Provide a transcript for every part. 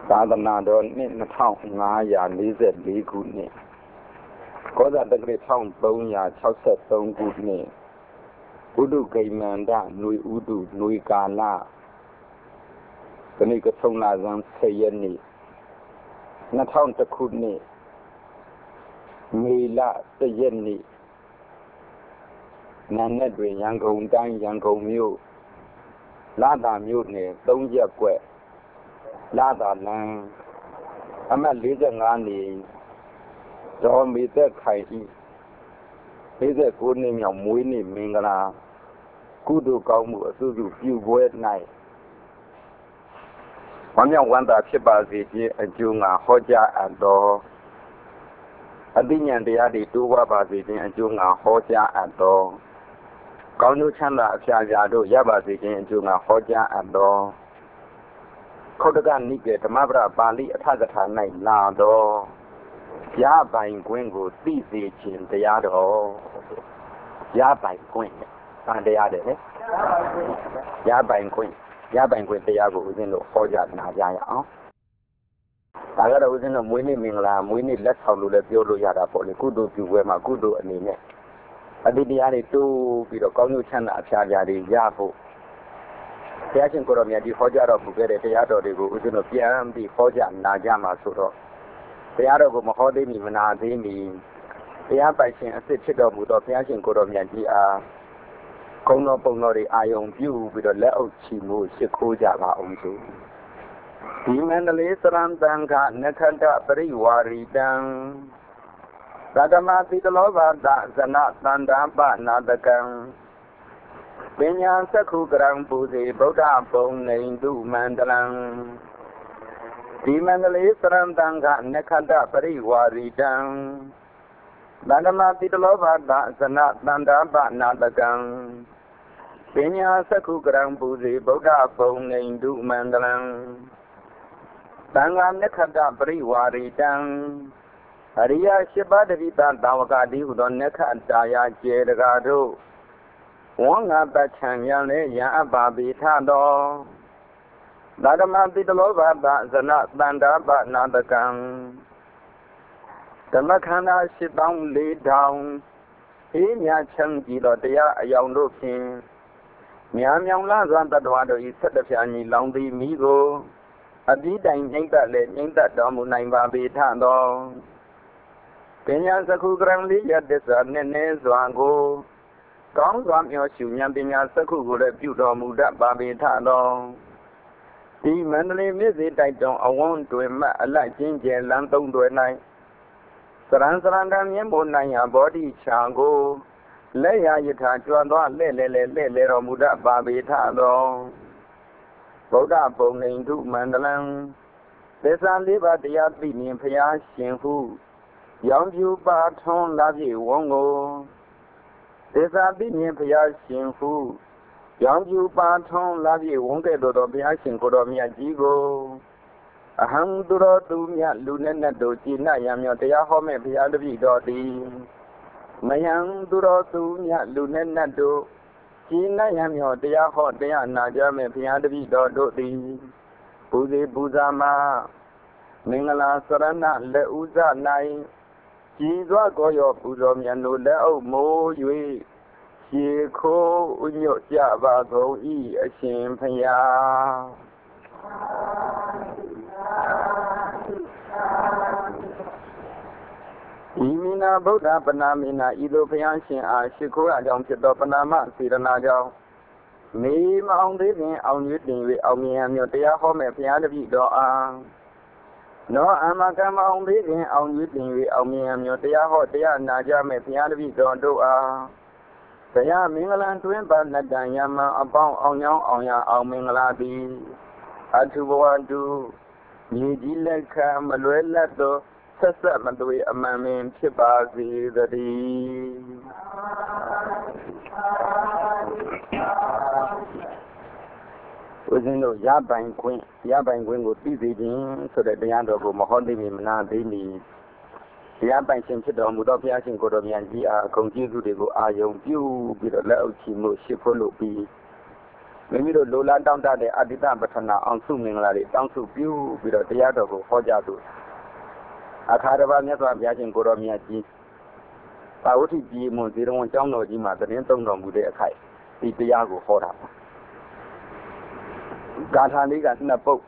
သာသနာတော်နှစ်2544ခုနှစ်ကောဇာတက္ကရာ1363ခုနှစ်ဥဒုဂိမန္တຫນွေဥဒုຫນွေကာလဒီနေ့ကဆုံးလာဇန်10ရက်နေ့2001ခုနှစ်မေလ1ရက်နေ့နာနဲ့တွင်ရန်ကုန်တိုင်းရန်ကုန်မြို့လာသာမြို့နယ်3ရပ်ကွက်လာသာလမ်းအမှတ်45နေဒေါ်မေသက်ခိုင်ဤ49နှစ်မြောက်မွေးနေ့မင်္ဂလာကုသိုလ်ကောင်းမှုအစုစုပြုပွဲ၌ဝမ်းမြောက်ဝမ်းသာဖြစ်ပါစေခြင်းအကျိုးငါဟောကြားအပ်သောအသိဉာဏ်တရားတွေတိုးပွားပါစေခြင်းအကျိုးငါဟောကြားအပ်သောကောင်းကျိုးချမ်းသာအဖျားဖျားတို့ရပါစေခြင်းအကျိုးငါဟောကြားအပ်သောခုတ်တကနိကေဓမ္မပဒပါဠိအထကထာ၌လာသောရပိုင်ခွင့်ကိုသိစေခြင်းတရားတော်ရပိုင်ခွင့်ဗန်တရားတယ်လေရပိုင်ခွင့်တရားကိုဦးဇင်းတို့ဟောကြားနာကြရအောင်ဒါကတော့ဦးဇင်းတို့မွေးနေ့မင်္ဂလာမွေးနေ့လက်ဆောင်လို့လည်းပြောလို့ရတာပေါ့လေကုသိုလ်ပြုပွဲမှာကုသိုလ်အနေနဲ့အတိတရားတွေတိုးပြီးတော့ကောင်းကျိုးချမ်းသာအဖျားဖျားတွေရဖို့ဘုရားရှင်ကိုရောမြတ်ကြီးဟောကြားတော်မူခဲ့တဲ့တရားတော်တွေကိုဦးဇင်းတို့ပြန်ပြီးဟောကြားနာကြမှာဆိုတော့တရားတော်ကိုမဟောသေးမီမနာသေးမီတရားပိုင်ရှင်အစ်စ်ဖြစ်တော်မူသောဘုရားရှင်ကိုရောမြတ်ကြီးအားကုံတော်ပုံတော်တွေအာယုံပြုပြီးတော့လက်အုပ်ချီမှုရှ िख ိုးကြပါအောင်ဆိုဒီမန္တလေးသရံတံခနခန္တပရိဝါရီတံသတ္တမသီတလောဘာဒဇနသန္တာပနာတကံပညာသက္ခုကရံပူဇေဗုဒ္ဓပုံနေတုမန္တလံဒီမန္တလေးသရံတံခနခန္တပရိဝါရီတံသတ္တမသီတလောဘာဒဇနသန္တာပနာတကံပညာသက္ခုကရံပူဇေဗုဒ္ဓပုံနေတုမန္တလံသံဃာနခတ္တပရိဝါရီတံအရိယ8ပါးတပိတသာဝကတိဟုသောနခတာယာကျေတကာတို့ဝေါငါတချံရန်လဲရန်အပ်ပါပေထသောသတ္တမတိတလောဘာဒဇနသန္တာပနာတကံဓမ္မခန္ဓာ84000အေးမြချမ်းကြည်သောတရားအယောင်တို့ဖြင့်မြာမြောင်လာစွာတတ္တဝါတို့၏ဆက်တဖြာညီလောင်သည်မိကိုအတိတိုင်နှိမ့်သက်လည်းနှိမ့်သက်တော်မူနိုင်ပါပေထသောပညာစကုကရံလေးရတ္တသနည်းနည်းစွာကိုကောင်းစွာမျှော်ရှုဉာဏ်ပညာစကုကိုလည်းပြုတော်မူတတ်ပါပေထသောဒီမန္တလေးမြစ်စေတိုက်တွန်အဝန်းတွင်မှအလိုက်ချင်းကျဲလမ်းသုံးတွယ်၌စရံတံမြင်းပေါ်နိုင်ရာဘောဓိချာကိုလက်ရယထာကြွသွားလဲ့လဲတော်မူတတ်ပါပေထသောဗုဒ္ဓပုံနေတုမန္တလံသစ္စာလေးပါးတရားသိမြင်ဖျားရှင်ဟုရောင်ပြူပါထွန်းလာပြေဝုံကိုသစ္စာသိမြင်ဖျားရှင်ဟုရောင်ပြူပါထွန်းလာပြေဝုံကဲ့သို့သောဘုရားရှင်ကိုတော်မြတ်ကြီးကိုအဟံသူတော်သူမြတ်လူနဲ့နဲ့တို့ကြည်နရံမြောတရားဟောမဲ့ဘုရားတပည့်တော်သည်မယံသူတော်သူမြတ်လူနဲ့နဲ့တို့ကြည်နရံမြောတရားဟောတရားနာကြမဲ့ဘုရားတပည့်တော်တို့သည်ပူဇေပူဇာမှာမင်္ဂလာစရဏလက်ဥဇ၌ကြည်စွာကိုရောပူဇော်မြတ်တို့လက်အုပ်မိုး၍ရှေခိုးဥညွတ်ကြပါကုန်၏အရှင်ဖယားဤမိနာဗုဒ္ဓပနာမိနာဤသို့ဘုရားရှင်အားရှိခိုးအကြောင်းဖြစ်သောပနာမစေရနာကြောင့်မေမအောင်သေးဖြင့်အောင်ရွေးတင်၍အောင်မြင်ရမည်တရားဟောမဲ့ဘုရားတပည့်တော်အားနောအမကမအောင်သေးဖြင့်အောင်ရွေးတင်၍အောင်မြင်ရမည်တရားဟောတရားနာကြမဲ့ဘုရားတပည့်တော်တို့အားဘုရားမင်္ဂလာတွင်ပါလက်တန်ယမအပေါင်းအောင်ကြောင်းအောင်ရအောင်မင်္ဂလာသည်အထုဘဝတုမြေကြီးလက်ခံမလွဲလက်သောဆက်ဆက်မသွေအမှန်ပင်ဖြစ်ပါစေတည်းဦးဇင်းတို့ရပိုင်ခွင့်ကိုသိစေခြင်းဆိုတဲ့တရားတော်ကိုမဟောသိမီမနာသိမီတရားပိုင်ရှင်ဖြစ်တော်မူသောဘုရားရှင်ကိုယ်တော်မြတ်ကြီးအားအကုန်ကျေးဇူးတွေကိုအာယုံပြုပြီးတော့လက်အုပ်ချီမှုရှိဖို့လို့ပြီးမိမိတို့လိုလားတောင်းတတဲ့အတ္တိတပဋ္ဌနာအောင်စုမင်္ဂလာတွေတောင်းစုပြုပြီးတော့တရားတော်ကိုဟောကြားသူအခါတစ်ပါးမြတ်စွာဘုရားရှင်ကိုရောမြတ်ကြီးသာဝတိကြီးမွန်ဇေရဝံကျောင်းတော်ကြီးမှာသတင်းသုံးတော်မူတဲ့အခိုက်ဒီတရားကိုဟောတာပါဂါထာလေးကနှစ်ပုဒ်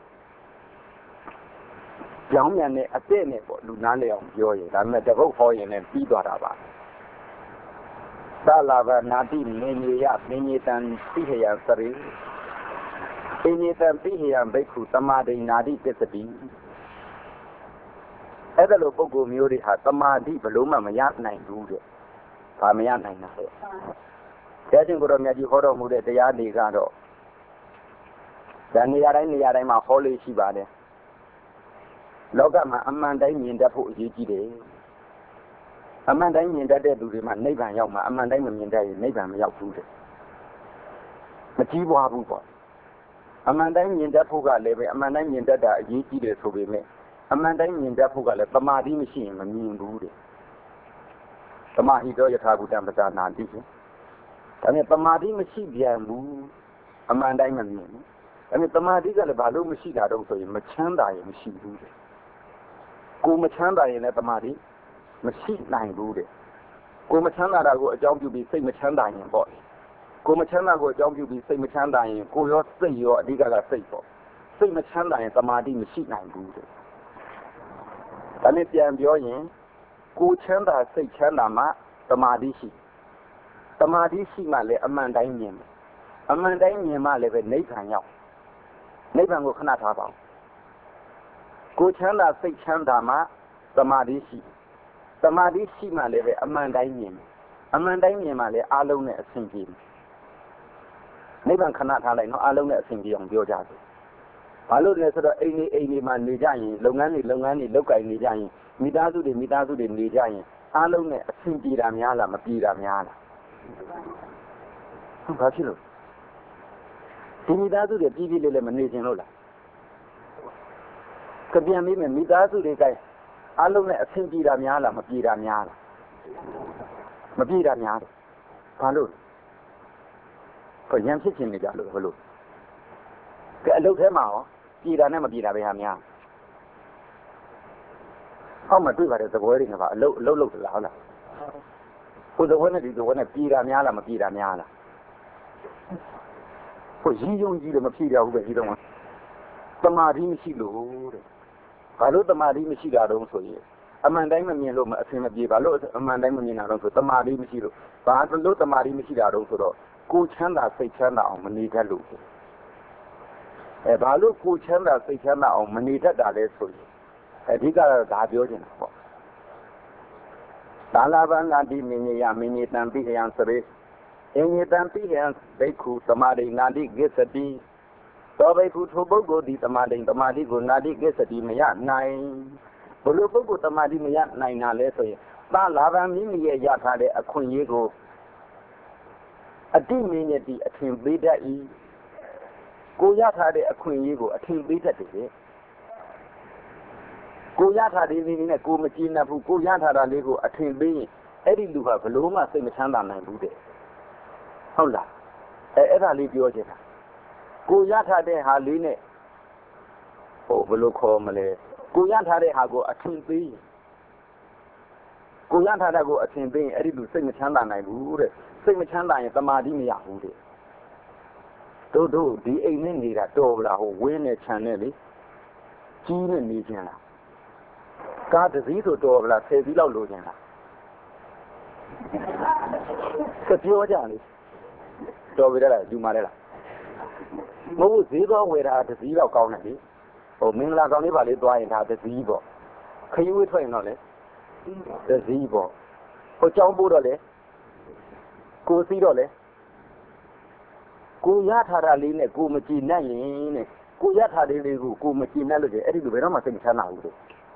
ကြောင်းမြန်တဲ့အတဲ့နဲ့ပေါ့လူနားလည်အောင်ပြောရင်ဒါပေမဲ့တပုတ်ဟောရင်လည်းပြီးသွားတာပါသလာဗနာတိမေညေယမေညေတံပိဟယံစရိပိညေတံပိဟယံဘိက္ခုသမာဓိနာတိပစ္စတိအဲ့ဒါလိုပုဂ္ဂိုလ်မျိုးတွေဟာသမာဓိဘလို့မှမရနိုင်ဘူးတဲ့။ဘာမရနိုင်တာလဲ။တရားရှင်ကိုယ်တော်မြတ်ကြီးဟောတော်မူတဲ့တရားတွေကတော့ဒါနေရာတိုင်းမှာဟောလို့ရှိပါတယ်။လောကမှာအမှန်တိုင်းမြင်တတ်ဖို့အရေးကြီးတယ်။အမှန်တိုင်းမြင်တတ်တဲ့လူတွေမှာနိဗ္ဗာန်ရောက်မှာအမှန်တိုင်းမမြင်တတ်ရင်နိဗ္ဗာန်မရောက်ဘူးတဲ့။မကြီးပွားဘူးပေါ့။အမှန်တိုင်းမြင်တတ်ဖို့ကလည်းပဲအမှန်တိုင်းမြင်တတ်တာအရေးကြီးတယ်ဆိုပေမဲ့အမှန်တိုင်းမြင်တတ်ဖို့ကလည်းသမာဓိမရှိရင်မမြင်ဘူးတဲ့သမာဟိတောယထာဘုတ္တံပဇာနာတိဒါနဲ့သမာဓိမရှိပြန်ဘူးအမှန်တိုင်းမမြင်ဘူးဒါနဲ့သမာဓိကလည်းဘာလို့မရှိတာတော့ဆိုရင်မချမ်းသာရင်မရှိဘူးတဲ့ကိုမချမ်းသာရင်လည်းသမာဓိမရှိနိုင်ဘူးတဲ့ကိုမချမ်းသာတာကိုအကြောင်းပြုပြီးစိတ်မချမ်းသာရင်ပေါ့ကိုမချမ်းသာကိုအကြောင်းပြုပြီးစိတ်မချမ်းသာရင်ကိုရောစိတ်ရောအဓိကစိတ်ပေါ့စိတ်မချမ်းသာရင်သမာဓိမရှိနိုင်ဘူးတဲ့ဒါနဲ့ပြန်ပြောရင်ကိုချမ်းသာစိတ်ချမ်းသာမှသမာဓိရှိသမာဓိရှိမှလည်းအမှန်တိုင်းမြင်တယ်အမှန်တိုင်းမြင်မှလည်းပဲနိဗ္ဗာန်ရောက်နိဗ္ဗာန်ကိုခဏထားပါဦးကိုချမ်းသာစိတ်ချမ်းသာမှသမာဓိရှိသမာဓိရှိမှလည်းပဲအမှန်တိုင်းမြင်တယ်အမှန်တိုင်းမြင်မှလည်းအလုံးနဲ့အဆင်ပြေတယ်နိဗ္ဗာန်ခဏထားလိုက်နော်အလုံးနဲ့အဆင်ပြေအောင်ပြောကြတယ်ဘာလို့လဲဆိုတော့အိမ်နေမှာနေကြရင်လုပ်ငန်းတွေလုပ်ကိုင်နေကြရင်မိသားစုတွေနေကြရင်အားလုံးနဲ့အဆင်ပြေတာများလားမပြေတာများလားဘာဖြစ်လို့ဒီမိသားစုတွေပြည်လေးလည်းမနေခြင်းလို့လားကြပြန်မိမယ်မိသားစုတွေကအားလုံးနဲ့အဆင်ပြေတာများလားမပြေတာများလားမပြေတာများတယ်ဘာလို့ကိုရံဖြစ်ခြင်းနေကြလို့ဘလို့ကဲအလုပ်ထဲမှာရောပြေတာနဲ့မပြေတာပဲဟာများဟောမတွေ့ပါတဲ့သဘောတွေနဲ့ပါအလုပ်လုပ်သလားဟုတ်လားကိုယ်သဘောနဲ့ဒီသဘောနဲ့ပြေတာများလားမပြေတာများလားကိုရင်းယုံကြည်တယ်မပြေကြဘူးပဲဒီတော့သမာဓိမရှိလို့တဲ့ဘာလို့သမာဓိမရှိတာတုံးဆိုရင်အမှန်တိုင်းမမြင်လို့အဆင်မပြေဘာလို့အမှန်တိုင်းမမြင်တာတုံးဆိုသမာဓိမရှိလို့ဘာလို့သမာဓိမရှိတာတုံးဆိုတော့ကိုချမ်းသာစိတ်ချမ်းသာအောင်မနေတတ်လို့ဘာလို့ကိုချမ်းသာစိတ်ချမ်းသာအောင်မနေတတ်တာလဲဆိုရင်အဓိကတော့ဒါပြောချင်တာပေါ့သာလဗန္တိမင်းကြီးယမင်းကြီးတံပိဟယံစရေအင်းကြီးတံပိဟယံဘိက္ခုသမာဓိနာတိကိစ္စတိသောဘိက္ခုထိုပုဂ္ဂိုလ်ဒီသမာဓိကိုနာတိကိစ္စတိမရနိုင်ဘလို့ပုဂ္ဂိုလ်သမာဓိမရနိုင်တာလဲဆိုရင်သာလဗန္မိမိရဲ့ရထားတဲ့အခွင့်အရေးကိုအတိမင်းရဲ့ဒီအထင်ပေးတတ်၏ကိုရထားတဲ့အခွင့်အရေးကိုအထင်ပေးတတ်တယ်ကိုရထားတဲ့နည်းနဲ့ကိုမကြည့်နိုင်ဘူးကိုရထားတာလေးကိုအထင်ပေးရင်အဲ့ဒီလူကဘလို့မှစိတ်မချမ်းသာနိုင်ဘူးတဲ့ဟုတ်လားအဲ့ဒါလေးပြောချင်တာကိုရထားတဲ့ဟာလေးနဲ့ဟိုဘလို့ခေါ်မလဲကိုရထားတဲ့ဟာကိုအထင်ပေးရင်ကိုရထားတာကိုအထင်ပေးရင်အဲ့ဒီလူစိတ်မချမ်းသာနိုင်ဘူးတဲ့စိတ်မချမ်းသာရင်သမာဓိမရဘူးတဲ့တို့ဒီအိမ်နဲ့နေတာတော်ဗလားဟိုဝင်းနဲ့ခြံနဲ့လေကြီးနဲ့နေကြလားကားတစ်စီးဆိုတော်ဗလား10စီးလောက်လိုချင်လားကပြောကြလေတော်ပြီလားယူมาလဲလားမဟုတ်ဈေးသွားဝယ်တာတစ်စီးလောက်ကောင်းတယ်လေဟိုမင်္ဂလာဆောင်လေးပါလေးသွားရင်ဒါတစ်စီးပေါ့ခရီးဝေးထွက်ရင်တော့လေတစ်စီးပေါ့ဟိုကြောင်းပို့တော့လေကိုစီးတော့လေကိုရထားတာလေးနဲ့ကိုမကြည်နဲ့ရင်တဲ့ကိုရထားတဲ့လေးကိုမကြည်နဲ့လို့ကျအဲ့ဒီလိုဘယ်တော့မှစိတ်မချမ်းသာဘူးတဲ့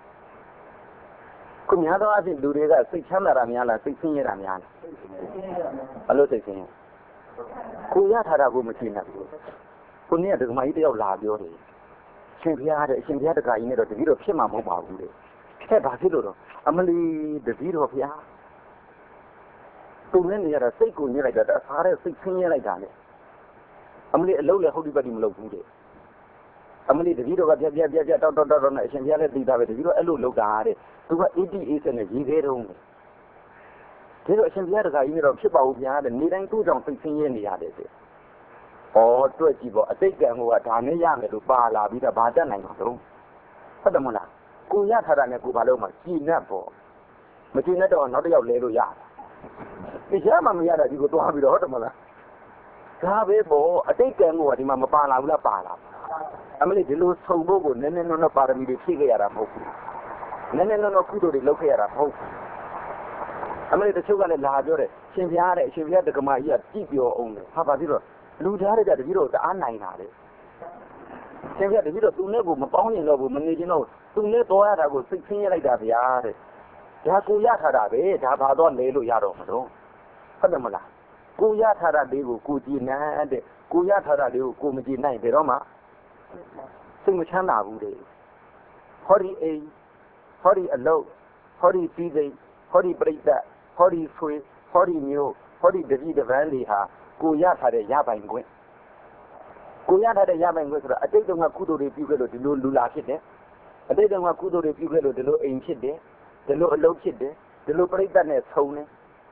ကိုများသောအားဖြင့်လူတွေကစိတ်ချမ်းသာတာများလားစိတ်ဆင်းရဲတာများလားဘလို့စိတ်ဆင်းရဲကိုရထားတာကိုမကြည်နဲ့ဘူးကိုနေ့ကဒကမကြီးတယောက်လာပြောတယ်ရှင်ဖျားတဲ့အရှင်ဖျားတခါကြီးနဲ့တော့တတိတော့ဖြစ်မှာမဟုတ်ပါဘူးတဲ့အဲ့ဘာဖြစ်လို့တော့အမလီတတိတော့ဖျားသူနဲ့နေရတာစိတ်ကိုညစ်လိုက်တာအစားတဲ့စိတ်ဆင်းရဲလိုက်တာလေအမလေးအလုံးလည်းဟုတ်ဒီပတ်ဒီမလုပ်ဘူးတဲ့အမလေးတတိတော့ကပြတောက်နဲ့အရှင်ပြလည်းသိတာပဲတတိတော့အဲ့လိုလုပ်တာတဲ့သူက88နဲ့ရေးသေးတုံးတယ်ဒါတော့အရှင်ပြတခါကြီးနဲ့တော့ဖြစ်ပါဦးဗျာတဲ့နေတိုင်းသူ့ကြောင့်စိတ်ဆင်းရဲနေရတယ်တဲ့တွက်ကြည့်ပေါ့အတိတ်ကံကဒါနဲ့ရမယ်လို့ပါလာပြီးတော့ဘာတတ်နိုင်မှာတော့ဟုတ်တယ်မလားကိုရထားတာနဲ့ကိုဘာလို့မှကြည်နပ်ပေါ့မကြည်နပ်တော့နောက်တစ်ယောက်လဲလို့ရတယ်တရားမှမရတာဒီကိုတွားပြီးတော့ဟုတ်တယ်မလားဒါပဲပေါ့အတိတ်ကံကဒီမှာမပါလာဘူးလားပါလာအမလေးဒီလိုဆုံဖို့ကိုနည်းနည်းနော်ပါရမီတွေဖြည့်ခဲ့ရတာမဟုတ်ဘူးနည်းနည်းနော်ကုသိုလ်တွေလုပ်ခဲ့ရတာမဟုတ်ဘူးအမလေးတချို့ကလည်းလာပြောတယ်ရှင်ပြားတဲ့အရှင်ပြားတက္ကမကြီးကကြည့်ပြောအောင်တယ်ဟာပါပြီးတော့လူသားတွေကတတိတော့တအားနိုင်တာလေရှင်ပြားတတိတော့သူနဲ့ကိုမပေါင်းရင်တော့ဘူးမနေချင်တော့သူနဲ့တော်ရတာကိုစိတ်ဆင်းရဲလိုက်တာဗျာတဲ့ဒါကိုရထားတာပဲဒါဘာတော့လဲလို့ရတော့မလို့ဟုတ်တယ်မလားကိုရထားတာလေးကိုကိုကြည်နိုင်တဲ့ကိုရထားတာလေးကိုကိုမကြည်နိုင်ဘယ်တော့မှစိတ်မချမ်းသာဘူးတဲ့ဟောဒီအိမ်ဟောဒီအလုပ်ဟောဒီစီးစိမ်ဟောဒီပြိတ္တဟောဒီဆွေဟောဒီမျိုးဟောဒီတတိတပန်းတွေဟာကိုရထားတဲ့ရပိုင်ခွင့်ကိုရထားတဲ့ရပိုင်ခွင့်ဆိုတာအတိတ်တုန်းကကုသိုလ်တွေပြုခဲ့လို့ဒီလိုလူလာဖြစ်တယ်အတိတ်တုန်းကကုသိုလ်တွေပြုခဲ့လို့ဒီလိုအိမ်ဖြစ်တယ်ဒီလိုအလုပ်ဖြစ်တယ်ဒီလိုပြိတ္တနဲ့ဆုံတယ်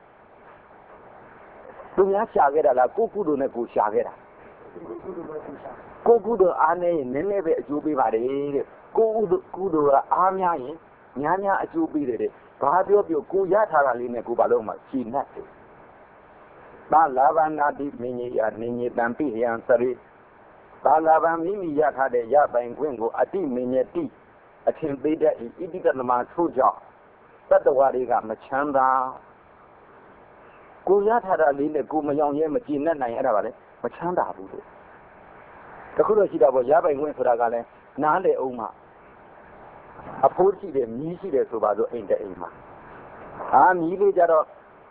သူများရှာခဲ့တာလားကိုကုသိုလ်နဲ့ကိုရှာခဲ့တာကိုကုသိုလ်အားနေရင်နည်းနည်းပဲအကျိုးပေးပါတယ်တဲ့ကိုကုသိုလ်ကအားများရင်များများအကျိုးပေးတယ်တဲ့ဘာပြောကိုရထားတာလေးနဲ့ကိုဘာလို့မှရှင်းနေတယ်ဘာလာဘနာတိမင်းကြီးအနေနဲ့တံပိယံစရိဘာလာဘမိမိရထားတဲ့ရပိုင်ခွင့်ကိုအတိမင်းရဲ့တိအထင်သေးတဲ့ဣတိတသမထို့ကြောင့်တတ္တဝါတွေကမချမ်းသာကိုရထားတာလေးနဲ့ကိုမယောင်ရဲမကြည်နဲ့နိုင်အဲ့ဒါပါလေမချမ်းသာဘူးလို့တခုတော့ရှိတာပေါ့ရပိုင်ခွင့်ဆိုတာကလည်းနားလေအောင်မှအဖိုးရှိတယ်မြီးရှိတယ်ဆိုပါဆိုအိမ်တအိမ်မှာမြီးလေးကြတော့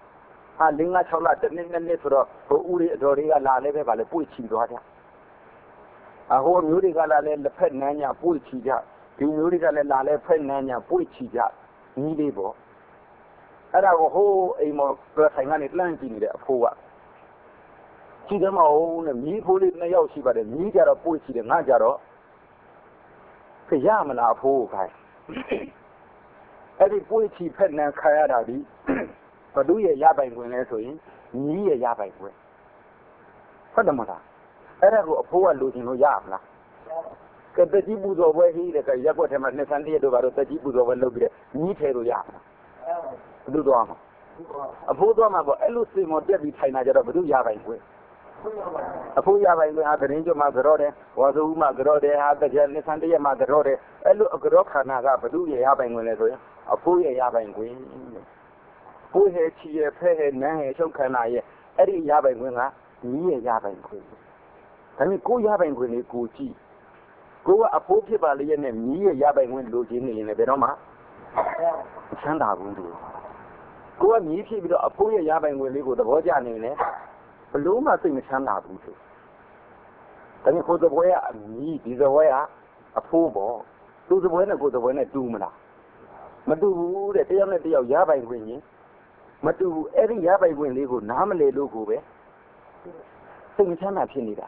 5-6လတစ်နှစ်ဆိုတော့ဟိုဦးတွေအတော်တွေကလာလဲပဲဗာလဲပွေ့ချီသွားကြဟိုမျိုးတွေကလာလဲလက်ဖက်နမ်းညာပွေ့ချီကြဒီမျိုးတွေကလည်းလာလဲဖက်နမ်းညာပွေ့ချီကြမြီးလေးပေါ့အဲ့ဒါကိုဟိုအိမ်မောဆိုင်ကနေလှမ်းကြည့်နေတဲ့အဖိုးကကြည့်တယ်မဟုတ်နဲ့မြီးဖိုးလေး2ယောက်ရှိပါတယ်မြီးကြတော့ပွေ့ချီတယ်ငါကြတော့ရမလားအဖိုးခိုင်းအဲ့ဒီပွေ့ချီဖက်နမ်းခါရတာဒီဘသူရဲ့ရပိုင်ခွင့်လဲဆိုရင်မြီးရဲ့ရပိုင်ခွင့်ဟုတ်တယ်မလားအဲ့ဒါကိုအဖိုးကလိုချင်လို့ရမလားကတကြီးပူဇော်ပွဲဟိတဲ့ကရက်ွက်ထဲမှာ200ရက်တို့ဘာလို့တကြီးပူဇော်ပွဲလုပ်ပြီးမြီးထဲလို့ရမလားဘသူတော့မှာအဖိုးတော့မှာပေါ့အဲ့လိုစင်မော်တက်ပြီးထိုင်တာကြတော့ဘသူရပိုင်ခွင့်အဖိုးရပိုင်ခွင့်ဟာသတင်းကြမှာကြောတယ်ဝါစုမှာကြောတယ်ဟာတကြ200ရက်မှာကြောတယ်အဲ့လိုအကြောခန္ဓာကဘသူရဲ့ရပိုင်ခွင့်လဲဆိုရင်အဖိုးရဲ့ရပိုင်ခွင့်ကိုယ်ရဲ့ချီရဲ့ဖဲရဲ့နန်းရဲ့ချုပ်ခန္ဓာရဲ့အဲ့ဒီရပိုင်ခွင့်ကမြီးရဲ့ရပိုင်ခွင့်ဒါပေမဲ့ကိုရပိုင်ခွင့်လေးကိုကြည့်ကိုကအဖိုးဖြစ်ပါလေရဲ့နဲ့မြီးရဲ့ရပိုင်ခွင့်လိုချင်နေရင်လည်းဘယ်တော့မှချမ်းသာဘူးတူကိုကမြီးဖြစ်ပြီးတော့အဖိုးရဲ့ရပိုင်ခွင့်လေးကိုသဘောကျနေတယ်ဘလို့မှစိတ်မချမ်းသာဘူးတူဒါပေမဲ့ကိုယ်သဘောရအမြီးဒီသဘောရအဖိုးပေါ့သူသဘောနဲ့ကိုယ်သဘောနဲ့တူမလားမတူဘူးတဲ့တယောက်နဲ့တယောက်ရပိုင်ခွင့်ရင်မတူဘူးအဲ့ဒီရပိုင်ခွင့်လေးကိုနားမလည်လို့ကိုပဲစိတ်မချမ်းသာဖြစ်နေတာ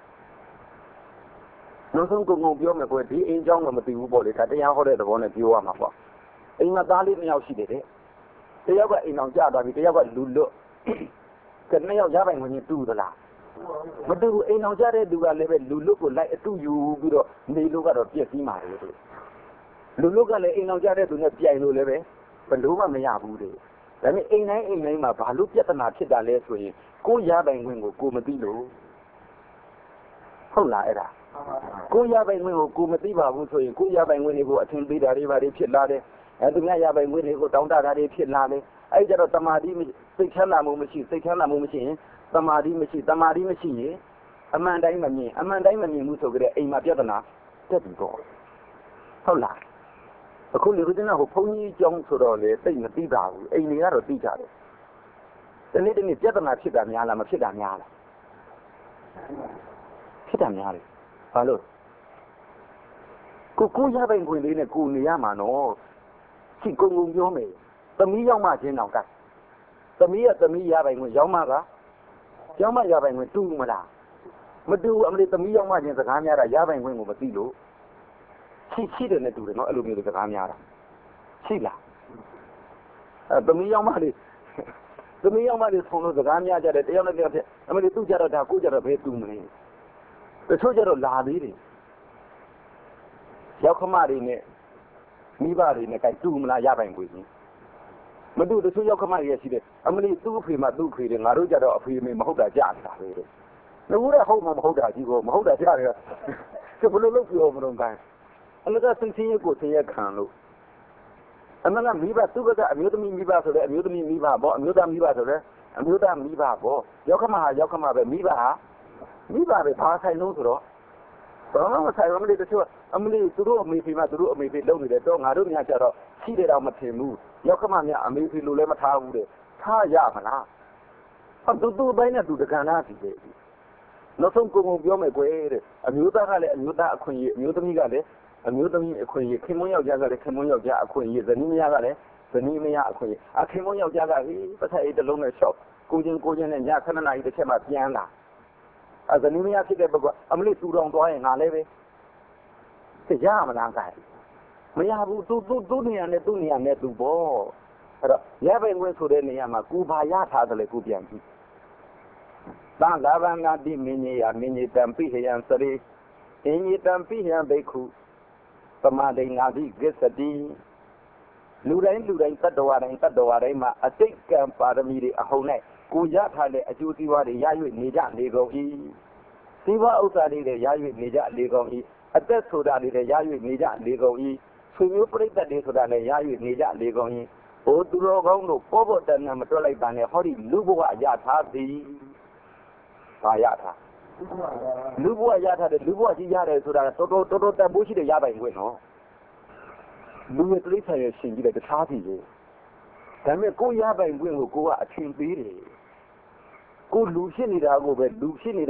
နောက်ဆုံးကုန်ပြောမယ်ကွယ်ဒီအိမ်เจ้าကမသိဘူးပေါ့လေဒါတရားဟောတဲ့သဘောနဲ့ပြောရမှာပေါ့အိမ်မှာသားလေး2ယောက်ရှိတယ်တဲ့တယောက်ကအိမ်အောင်ကြသွားပြီတယောက်ကလူလွတ်က2ယောက်ရပိုင်ခွင့်ချင်းတူသလားမတူဘူးအိမ်အောင်ကြတဲ့သူကလည်းပဲလူလွတ်ကိုလိုက်အတူယူပြီးတော့နေလို့ကတော့ပြည့်စည်မှာလေလူလွတ်ကလည်းအိမ်အောင်ကြတဲ့သူနဲ့ပြိုင်လို့လည်းပဲဘလို့မှမရဘူးတဲ့ဒါပေမဲ့အိမ်တိုင်းမှာဘာလို့ပြဿနာဖြစ်တာလဲဆိုရင်ကိုရပိုင်ခွင့်ကိုကိုမသိလို့ဟုတ်လားအဲ့ဒါကိုရပိုင်ခွင့်ကိုကိုမသိပါဘူးဆိုရင်ကိုရပိုင်ခွင့်တွေကိုအထင်သေးတာတွေဘာတွေဖြစ်လာတယ်သူများရပိုင်ခွင့်တွေကိုတောင်းတတာတွေဖြစ်လာတယ်အဲ့ကြတော့တမာတိစိတ်ချမ်းသာမှုမရှိစိတ်ချမ်းသာမှုမရှိရင်တမာတိမရှိရင်အမှန်တိုင်းမမြင်ဘူးဆိုကြတဲ့အိမ်မှာပြဿနာတက်ပြီပေါ့ဟုတ်လားအခုလူတွေကဟိုဘုန်းကြီးကျောင်းဆိုတော့လေသိမသိပါဘူးအိမ်တွေကတော့သိကြတယ်တနေ့ပြဿနာဖြစ်တာများလားမဖြစ်တာများလားဖြစ်တာများတယ်ဘာလို့ကိုရပိုင်ခွင့်လေးနဲ့ကိုနေရမှာနော်ရှိကုံပြောမယ်သမီးရောက်မှချင်းတော့ကသမီးရပိုင်ခွင့်ရောက်မှရပိုင်ခွင့်တူမလားမတူအမလေးသမီးရောက်မှချင်းစကားများတာရပိုင်ခွင့်ကိုမသိလို့ရှိတယ်နဲ့တူတယ်နော်အဲ့လိုမျိုးစကားများတာရှိလားသမီးရောက်မှလေဆုံးလို့စကားများကြတယ်တယောက်နဲ့တယောက်အမလေးသူ့ကြတော့ဒါကိုကြတော့ဘယ်တူမလဲတချို့ကြတော့လာသေးတယ်ရောက်ခမတွေနဲ့မိဘတွေနဲ့ကြိုက်တူမလားရပိုင်ခွင့်ကြီးမတူတချို့ရောက်ခမတွေရရှိတယ်အမလေးသူ့အဖေမှသူ့အဖေတွေငါတို့ကြတော့အဖေမေမဟုတ်တာကြားနေတာပဲတဲ့ငါတို့ဟုတ်မှမဟုတ်တာကြီးကိုမဟုတ်တာကြားတယ်ကဘလို့လို့ပြောမလို့တိုင်းအလကစိတ်ချင်းရဲ့ကိုယ်ဆင်းရဲခံလို့အမကမိဘသူ့ဘက်ကအမျိုးသမီးမိဘဆိုတဲ့အမျိုးသမီးမိဘပေါ့အမျိုးသားမိဘဆိုတဲ့အမျိုးသားမိဘပေါ့ရောက်ခမဟာရောက်ခမပဲမိဘဟာမိဘပဲဘာဆိုင်လို့ဆိုတော့ဘာမှမဆိုင်ဘူးအမလေးတချို့အမလေးသူတို့အမေဖေမှသူတို့အမေဖေလုံနေတယ်တော့ငါတို့များကြတော့ရှိတယ်တော့မထင်ဘူးရောက်ခမများအမေဖေလိုလည်းမထားဘူးတဲ့ထားရမလားဟောသူ့ဘိုင်းနဲ့သူတက္ကနာစီတယ်နောက်ဆုံးကိုပြောမယ်ကွယ်တဲ့အမျိုးသားကလည်းအမျိုးသားအခွင့်အရေးအမျိုးသမီးကလည်းအမျိုးသမီးအခွင့်အရေးခင်မွန်းယောက်ျားကလည်းခင်မွန်းယောက်ျားအခွင့်အရေးဇနီးမယားကလည်းဇနီးမယားအခွင့်အရေးခင်မွန်းယောက်ျားကပတ်သက်အိတ်တစ်လုံးနဲ့ရှော့ကိုချင်းနဲ့ည7 နာရီတစ်ချက်မှပြန်လာဇနီးမယားဖြစ်တဲ့ဘက်ကအမလေးသူတော်သွားရင်ငါလည်းပဲရမလားကဲမရဘူးသူ့နေရာနဲ့သူ့နေရာနဲ့သူပေါ့အဲ့တော့ရပိုင်ခွင့်ဆိုတဲ့နေရာမှာကိုဘာရထားတယ်လေကိုပြန်ကြည့်သံဃာဗန္နာတိမင်းကြီးယာမင်းကြီးတံပိဟယံစရိအင်းကြီးတံပိဟယံဘိက္ခုသမာဓိငါတိဂစ္စတိလူတိုင်းတတ္တဝါတိုင်းမှာအတိတ်ကံပါရမီတွေအဟုန်နဲ့ကိုရထားတဲ့အကျိုးစီးပွားတွေရ၍နေကြလေကုန်၏စီးပွားဥစ္စာတွေလည်းရ၍နေကြလေကုန်၏အသက်ဆိုတာတွေလည်းရ၍နေကြလေကုန်၏ဆွေမျိုးပြိတ္တတွေဆိုတာလည်းရ၍နေကြလေကုန်၏ဟိုသူတော်ကောင်းတို့ပေါ်တန်မတွက်လိုက်ပါနဲ့ဟောဒီလူဘဝရထားသည်ဘာရထားလူဘဝရထားတယ်လူဘဝကြီးရတယ်ဆိုတာတော်တော်တန်ဖိုးရှိတဲ့ရပိုင်ခွင့်နော်လူရဲ့တိရစ္ဆာန်ရဲ့ရှင်ကြီးတဲ့တခြားစီလေဒါပေမဲ့ကိုရပိုင်ခွင့်ကိုကိုကအထင်ပေးတယ်ကိုလူဖြစ်နေတာကိုပဲလူဖြစ်နေမှ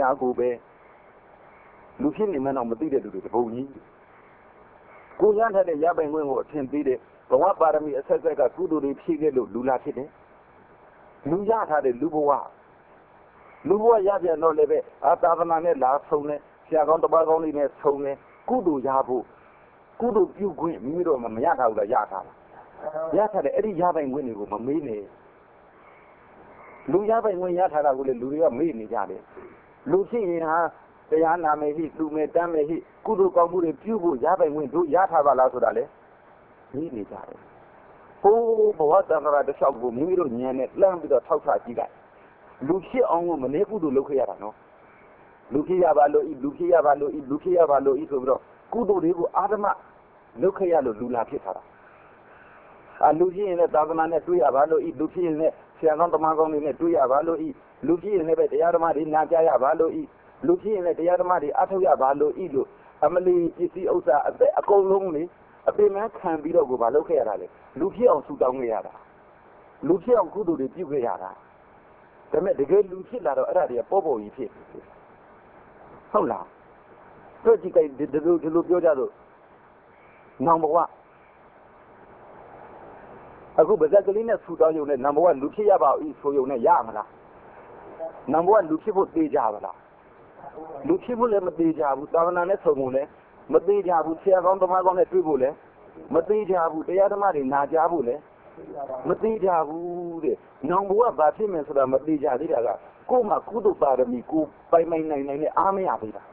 တော့မသိတဲ့လူတွေတပုံကြီးကိုရထားတဲ့ရပိုင်ခွင့်ကိုအထင်ပေးတယ်ဘဝပါရမီအဆက်ဆက်ကကုသိုလ်တွေဖြည့်ခဲ့လို့လူလာဖြစ်တယ်လူရထားတဲ့လူဘဝရပြန်တော့လည်းပဲသာသနာနဲ့လာဆုံးတယ်ဆရာကောင်းတပါးကောင်းလေးနဲ့ဆုံးတယ်ကုသိုလ်ရဖို့ကုသိုလ်ပြုခွင့်မိမိတို့မရထားဘူးလားရထားလားရထားတယ်အဲ့ဒီရပိုင်ခွင့်တွေကိုမမေးနဲ့လူရပိုင်ခွင့်ရထားတာကိုလေလူတွေကမေ့နေကြတယ်လူဖြစ်ရင်ဟာတရားနာမယ်ဟိလူမယ်တမ်းမယ်ဟိကုသိုလ်ကောင်းမှုတွေပြုဖို့ရပိုင်ခွင့်တို့ရထားပါလားဆိုတာလေမေးနေကြတယ်ဟိုးဘဝတန်ခါတစ်လျှောက်ကိုမိမိတို့ဉာဏ်နဲ့လှမ်းပြီးတော့ထောက်ထားကြည့်လိုက်လူဖြစ်အောင်ကိုမနေကုသိုလ်လုပ်ခဲ့ရတာနော်လူဖြစ်ရပါလို့ဆိုပြီးတော့ကုသိုလ်တွေကိုအာဓမလုပ်ခဲ့ရလို့လူလာဖြစ်ထားတာလူဖြစ်ရင်လည်းသာသနာနဲ့တွေ့ရပါလို့လူဖြစ်ရင်လည်းဆရာကောင်းတမန်ကောင်းတွေနဲ့တွေ့ရပါလို့လူဖြစ်ရင်လည်းတရားဓမ္မတွေနာကြားရပါလို့လူဖြစ်ရင်လည်းတရားဓမ္မတွေအထောက်ရပါလို့လို့အမလီပစ္စည်းဥစ္စာအကုန်လုံးလေအပင်မခံပြီးတော့ကိုမလုပ်ခဲ့ရတာလေလူဖြစ်အောင်ဆူတောင်းခဲ့ရတာလူဖြစ်အောင်ကုသိုလ်တွေပြုခဲ့ရတာဒါပေမဲ့တကယ်လူဖြစ်လာတော့အဲ့ဒါတွေကပေါ်ကြီးဖြစ်ဟုတ်လားတို့ကြည့်ကြဒီလိုပြောကြတော့နောင်ဘဝအခုဗဇက်ကလေးနဲ့ဆူတောင်းရုံနဲ့နောင်ဘဝလူဖြစ်ရပါဦးဆိုရုံနဲ့ရမလားနောင်ဘဝလူဖြစ်ဖို့သေးကြပါလားလူဖြစ်ဖို့လည်းမသေးကြဘူးသာသနာနဲ့ဆုံဖို့လည်းမသေးကြဘူးဆရာကောင်းတမန်ကောင်းနဲ့တွေ့ဖို့လည်းမသေးကြဘူးတရားဓမ္မတွေနာကြားဖို့လည်းမသေးကြဘူးတဲ့နောင်ဘဝဘာဖြစ်မယ်ဆိုတာမသေးကြသေးတာကကိုယ်မှာကုသိုလ်ပါရမီကိုပိုင်နိုင်နဲ့အားမရသေးတာ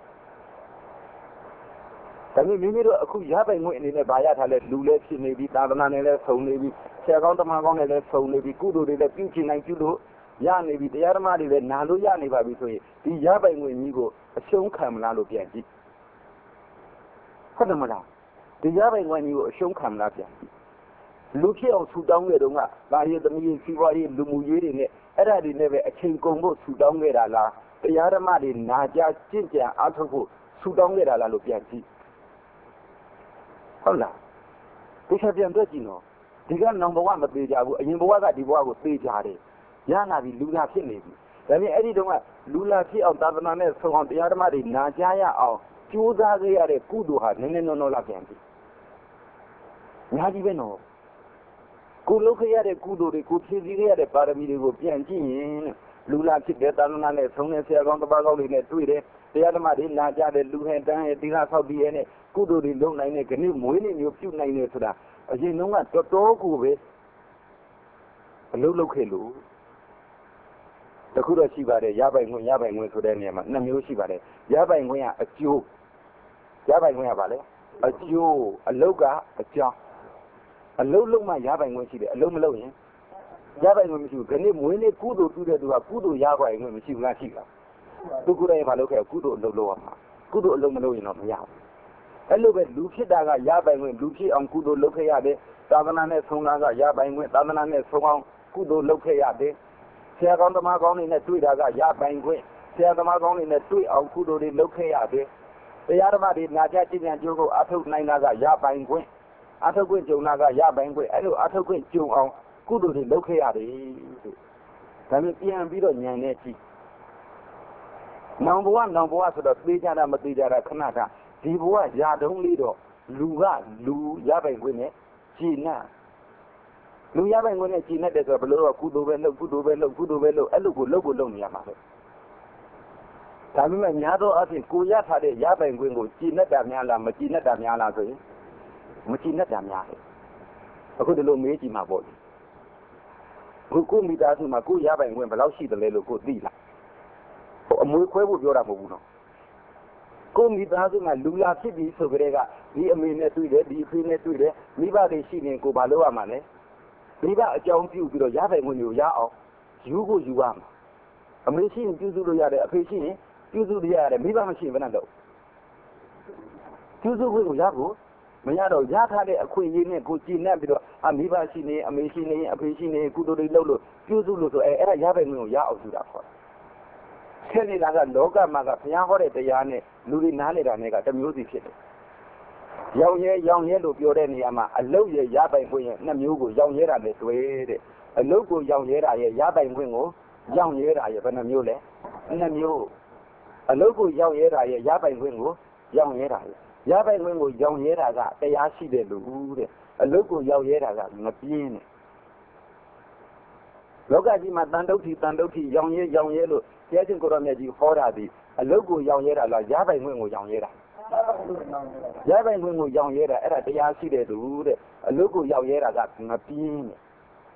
ဒါပေမဲ့မိမိတို့အခုရပိုင်ခွင့်အနေနဲ့ဗာရထားလဲလူလည်းဖြစ်နေပြီသာသနာနဲ့လည်းဆုံနေပြီဆရာကောင်းတမန်ကောင်းနဲ့လည်းဆုံနေပြီကုသိုလ်တွေလည်းပြုချင်နိုင်ပြုလို့ရနေပြီတရားဓမ္မတွေလည်းနာလို့ရနေပါပြီဆိုရင်ဒီရပိုင်ခွင့်ကြီးကိုအရှုံးခံမလားလို့ပြန်ကြည့်ဟုတ်တယ်မလားဒီရပိုင်ခွင့်ကြီးကိုအရှုံးခံမလားပြန်ကြည့်လူဖြစ်အောင်ဆူတောင်းခဲ့တော့ကဒါရည်သမီးစီးပွားရေးလူမှုရေးတွေနဲ့အဲ့ဒါတွေနဲ့ပဲအချိန်ကုန်ဖို့ဆူတောင်းခဲ့တာလားတရားဓမ္မတွေနာကြားကျင့်ကြံအားထုတ်ဖို့ဆူတောင်းခဲ့တာလားလို့ပြန်ကြည့်ဟုတ်လားဒီချက်ပြန်တွေ့ကြည့်နော်ဒီကနောင်ဘဝမသေးကြဘူးအရင်ဘဝကဒီဘဝကိုသေကြတယ်ရနာပြီလူလာဖြစ်နေပြီဒါပေမဲ့အဲ့ဒီတုန်းကလူလာဖြစ်အောင်သာသနာနဲ့ဆုံအောင်တရားဓမ္မတွေနာကြားရအောင်ကြိုးစားခဲ့ရတဲ့ကုသိုလ်ဟာနည်းနည်းနော်လာပြန်ပြီညာကြီးပဲနော်ကိုလုပ်ခဲ့ရတဲ့ကုသိုလ်တွေကိုဖြည့်ဆည်းခဲ့ရတဲ့ပါရမီတွေကိုပြန်ကြည့်ရင်လူလာဖြစ်တဲ့သာသနာနဲ့ဆုံတဲ့ဆရာကောင်းတပါးကောင်းတွေနဲ့တွေ့တယ်တရားဓမ္မတွေနာကြတဲ့လူဟဲတန်းဟဲသီလဆောက်တည်ရဲ့ကုသိုလ်တွေလုပ်နိုင်တဲ့ခဏမွေးနေ့မျိုးပြုနိုင်နေဆိုတာအရင်တုန်းကတော်တော်ကိုပဲအလုပ်လုပ်ခဲ့လို့တခုတော့ရှိပါတယ်ရပိုင်ခွင့်ဆိုတဲ့နေရာမှာနှစ်မျိုးရှိပါတယ်ရပိုင်ခွင့်ကအကျိုးရပိုင်ခွင့်ကဘာလဲအကျိုးအလုပ်ကအကြောင်းအလုပ်လုပ်မှရပိုင်ခွင့်ရှိတယ်အလုပ်မလုပ်ရင်ရပိုင်ခွင့်မရှိဘူးခဏမွေးနေ့ကုသိုလ်ပြုတဲ့သူကကုသိုလ်ရပိုင်ခွင့်မရှိဘူးလားရှိလားသူကိုယ်တိုင်ဘာလုပ်ခဲ့ကုသိုလ်အလုပ်လုပ်ရမှာကုသိုလ်အလုပ်မလုပ်ရင်တော့မရဘူးအဲ့လိုပဲလူဖြစ်တာကရပိုင်ခွင့်လူဖြစ်အောင်ကုသိုလ်လုပ်ခဲ့ရတယ်သာသနာနဲ့ဆုံးတာကရပိုင်ခွင့်သာသနာနဲ့ဆုံးအောင်ကုသိုလ်လုပ်ခဲ့ရတယ်ဆရာကောင်းသမားကောင်းတွေနဲ့တွေ့တာကရပိုင်ခွင့်ဆရာသမားကောင်းတွေနဲ့တွေ့အောင်ကုသိုလ်တွေလုပ်ခဲ့ရတယ်တရားဓမ္မတွေနာကြကျင့်ကြံကြိုးကိုအထုတ်နိုင်တာကရပိုင်ခွင့်အထုတ်ခွင့်ကြုံတာကရပိုင်ခွင့်အဲ့လိုအထုတ်ခွင့်ကြုံအောင်ကုသိုလ်တွေလုပ်ခဲ့ရတယ်ဒါမျိုးပြန်ပြီးတော့ဉာဏ်နဲ့ကြည့်နောင်ဘဝဆိုတော့သိကြတာမသိကြတာခဏတာဒီဘဝရာတုံးလေးတော့လူကလူရပိုင်ခွင့်နဲ့ကြည်နပ်လူရပိုင်ခွင့်နဲ့ကြည်နပ်တယ်ဆိုတော့ဘယ်လိုတော့ကုသိုလ်ပဲလုပ်အဲ့လိုကိုလုပ်နေရမှာပဲဒါပေမဲ့များသောအားဖြင့်ကိုရထားတဲ့ရပိုင်ခွင့်ကိုကြည်နပ်တာများလားမကြည်နပ်တာများလားဆိုရင်မကြည်နပ်တာများတယ်အခုဒီလိုမေးကြည့်မှာပေါ့ကိုမိသားစုမှာကိုရပိုင်ခွင့်ဘယ်လောက်ရှိတယ်လဲလို့ကိုသိလားအမွေခွဲဖို့ပြောတာမဟုတ်ဘူးနော်ကိုမိသားစုမှာလူလာဖြစ်ပြီးဆိုကြတဲ့ကဒီအမေနဲ့တွေ့တယ်ဒီအဖေနဲ့တွေ့တယ်မိဘတွေရှိရင်ကိုဘာလုပ်ရမှာလဲမိဘအကြောင်းပြုပြီးတော့ရပိုင်ခွင့်ကိုရအောင်ယူရမှာအမေရှိရင်ပြုစုလို့ရတယ်အဖေရှိရင်ပြုစုလို့ရတယ်မိဘမရှိရင်ဘယ်နဲ့တော့ပြုစုခွင့်ကိုရဖို့မရတော့ရထားတဲ့အခွင့်အရေးနဲ့ကိုကြည်နပ်ပြီးတော့မိဘရှိနေအမေရှိနေအဖေရှိနေကုသိုလ်တွေလုပ်လို့ပြုစုလို့ဆိုအဲ့ဒါရပိုင်ခွင့်ကိုရအောင်ယူတာခေါ်ဆက်နေတာကလောကမှာကဘုရားဟောတဲ့တရားနဲ့လူတွေနားနေတာနဲ့ကတစ်မျိုးစီဖြစ်တယ်။ရောင်ရဲလို့ပြောတဲ့နေရာမှာအလုတ်ရဲ့ရပိုင်ခွင့်ရဲ့နှစ်မျိုးကိုရောင်ရဲတာနဲ့တွေ့တဲ့အလုတ်ကိုရောင်ရဲတာရဲ့ရပိုင်ခွင့်ကိုရောင်ရဲတာရဲ့ဘယ်နှမျိုးလဲနှစ်မျိုးအလုတ်ကိုရောင်ရဲတာရဲ့ရပိုင်ခွင့်ကိုရောင်ရဲတာရဲ့ရပိုင်ခွင့်ကိုရောင်ရဲတာကတရားရှိတဲ့လူတဲ့အလုတ်ကိုရောင်ရဲတာကမပြင်းနဲ့လောကကြီးမှာတန်တုဋ္ဌိရောင်ရဲလို့တရားချင်းကိုရောမြတ်ကြီးဟောတာဒီအလုတ်ကိုရောင်ရဲတာလားရပိုင်ခွင့်ကိုရောင်ရဲတာရပိုင်ခွင့်ကိုရောင်ရဲတာအဲ့ဒါတရားရှိတဲ့သူတဲ့အလုတ်ကိုရောင်ရဲတာကမပြင်းနဲ့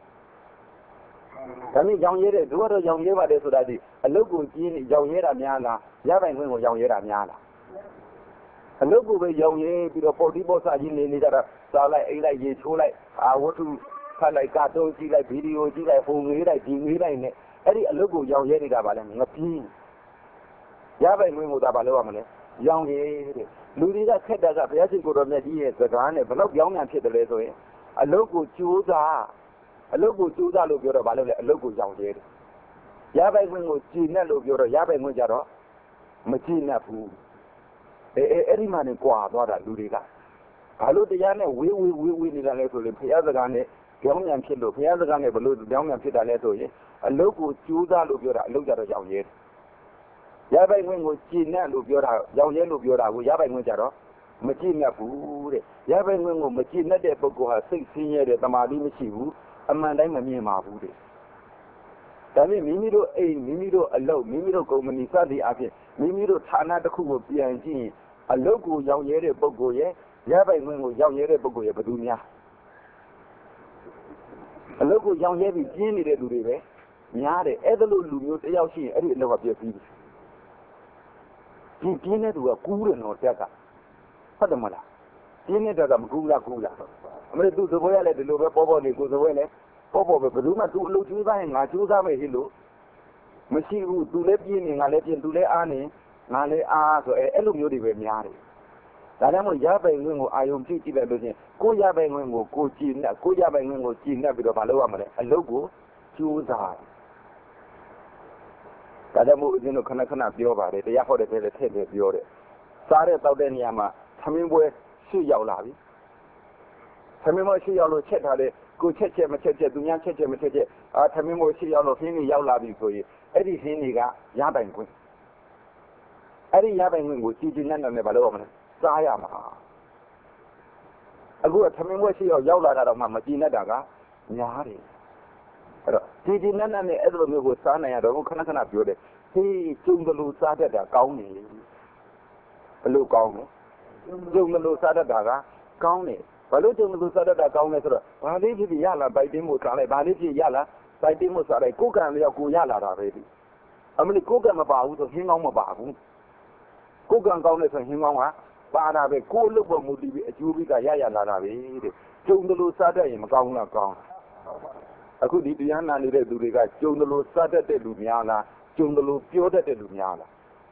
ဒါနဲ့ရောင်ရဲတဲ့သူကတော့ရောင်ရဲပါတယ်ဆိုတာဒီအလုတ်ကိုပြင်းနေရောင်ရဲတာများလားရပိုင်ခွင့်ကိုရောင်ရဲတာများလားအလုတ်ကိုပဲရောင်ရဲပြီးတော့ပေါ်တိပေါ်စာကြီးနေကြတာစားလိုက်အိတ်လိုက်ရေချိုးလိုက်ဝတ္ထုဖတ်လိုက်ကာတွန်းကြည့်လိုက်ဗီဒီယိုကြည့်လိုက်ဟိုငေးလိုက်ဒီငေးလိုက်နဲ့အဲ့ဒီအလုပ်ကိုရောင်ရဲနေတာပါလဲငပြင်းရပိုင်ခွင့်ကိုသာဘာလို့ရမလဲရောင်ရဲတဲ့လူတွေကခက်တာကဘုရားရှင်ကိုတော်မြတ်ကြီးရဲ့စကားနဲ့ဘယ်တော့ကြောင်းမြန်ဖြစ်တယ်လဲဆိုရင်အလုပ်ကိုကြိုးစားလို့ပြောတော့ဘာလို့လဲအလုပ်ကိုရောင်ရဲတယ်ရပိုင်ခွင့်ကိုကြည်နဲ့လို့ပြောတော့ရပိုင်ခွင့်ကြတော့မကြည်နဲ့ဘူးအဲ့ဒီမှနေကြွာသွားတာလူတွေကဘာလို့တရားနဲ့ဝေးနေတာလဲဆိုရင်ဘုရားစကားနဲ့ကြောင်းမြန်ဖြစ်လို့ဘုရားစကားနဲ့ဘလို့ကြောင်းမြန်ဖြစ်တာလဲဆိုရင်အလုတ်ကိုကျိုးစားလို့ပြောတာအလုတ်ကြတော့ရောင်ရဲရပိုင်ခွင့်ကိုကြည်နဲ့လို့ပြောတာရောင်ရဲလို့ပြောတာကိုရပိုင်ခွင့်ကြတော့မကြည်နဲ့ဘူးတဲ့ရပိုင်ခွင့်ကိုမကြည်နဲ့တဲ့ပုဂ္ဂိုလ်ဟာစိတ်ဆင်းရဲတဲ့တမာတိမရှိဘူးအမှန်တိုင်းမမြင်ပါဘူးတဲ့ဒါပေမဲ့မိမိတို့အိမ်မိမိတို့အလုပ်မိမိတို့ကုမ္ပဏီစသည်အပြင်မိမိတို့ဌာနတစ်ခုကိုပြန်ကြည့်ရင်အလုပ်ကိုရောင်ရဲတဲ့ပုဂ္ဂိုလ်ရဲ့ရပိုင်ခွင့်ကိုရောင်ရဲတဲ့ပုဂ္ဂိုလ်ရဲ့ဘယ်သူများအလုပ်ကိုရောင်ရဲပြီးပြင်းနေတဲ့လူတွေပဲများတယ်အဲ့ဒါလို့လူမျိုးတယောက်ရှိရင်အဲ့ဒီအလုပ်ကပြည့်ပြီးပြီပြင်းတဲ့သူကကူးတယ်နော်တက်ကဟုတ်တယ်မလားပြင်းတဲ့တက်ကမကူးလားအမေသူသဘောရလဲဒီလိုပဲပေါ်နေကိုသဘောလဲပေါ်ပဲဘယ်သူမှသူအလုပ်ကျိုးစားရင်ငါကျိုးစားမယ်ဟိလို့မရှိဘူးသူလည်းပြင်းနေငါလည်းပြင်းသူလည်းအားနေငါလည်းအားဆိုအဲ့လိုမျိုးတွေပဲများတယ်ဒါကြောင့်မို့ရပိုင်ခွင့်ကိုအာယုံပြုကြည့်လိုက်လို့ချင်းကိုရပိုင်ခွင့်ကိုကိုကြည်နဲ့ကိုရပိုင်ခွင့်ကိုကြည်နဲ့ပြီးတော့မလုပ်ရမလဲအလုပ်ကိုကျိုးစားဒါကြောင့်မို့ဦးဇင်းတို့ခဏပြောပါတယ်တရားဟောတဲ့ထဲလည်းထည့်ပြောတယ်စားတဲ့တောက်တဲ့နေရာမှာသမင်းပွဲရှေ့ရောက်လာပြီသမင်းပွဲရှေ့ရောက်လို့ချက်ထားတဲ့ကိုချက်မချက်သူများချက်မချက်သမင်းပွဲရှေ့ရောက်လို့ခင်းကြီးရောက်လာပြီဆိုရင်အဲ့ဒီခင်းကြီးကရပိုင်ခွင့်အဲ့ဒီရပိုင်ခွင့်ကိုကြည်နဲ့မလုပ်ရမလဲစားရမှာအခုကသမင်းဘွက်ရှိရောက်လာတာတော့မှမကြည်နဲ့တာကများတယ်အဲ့တော့ကြည်နဲ့အဲ့လိုမျိုးကိုစားနိုင်ရတော့ခဏပြောတယ်ဟေးကျုံတယ်လို့စားတတ်တာကောင်းတယ်လူကောင်းတယ်ကျုံလို့စားတတ်တာကကောင်းတယ်ဘာလို့ကျုံလို့စားတတ်တာကောင်းလဲဆိုတော့ဘာလေးဖြစ်ဖြစ်ရလာဗိုက်တင်းမှုစားလိုက်ဘာလေးဖြစ်ရလာဗိုက်တင်းမှုစားလိုက်ကိုယ်ကံလျောက်ကိုရလာတာပဲဒီအမလီကိုယ်ကံမပါဘူးဆိုဟင်းကောင်းမပါဘူးကိုယ်ကံကောင်းတယ်ဆိုဟင်းကောင်းကပါတာပဲကိုယ်လုပ်ဖို့မူတည်ပြီးအကျိုးပြီးကရလာတာပဲတဲ့ကျုံလို့စားတတ်ရင်မကောင်းလားကောင်းအခုဒီတရားနာနေတဲ့သူတွေကကျုံလို့စားတတ်တဲ့လူများလားကျုံလို့ပြောတတ်တဲ့လူများလား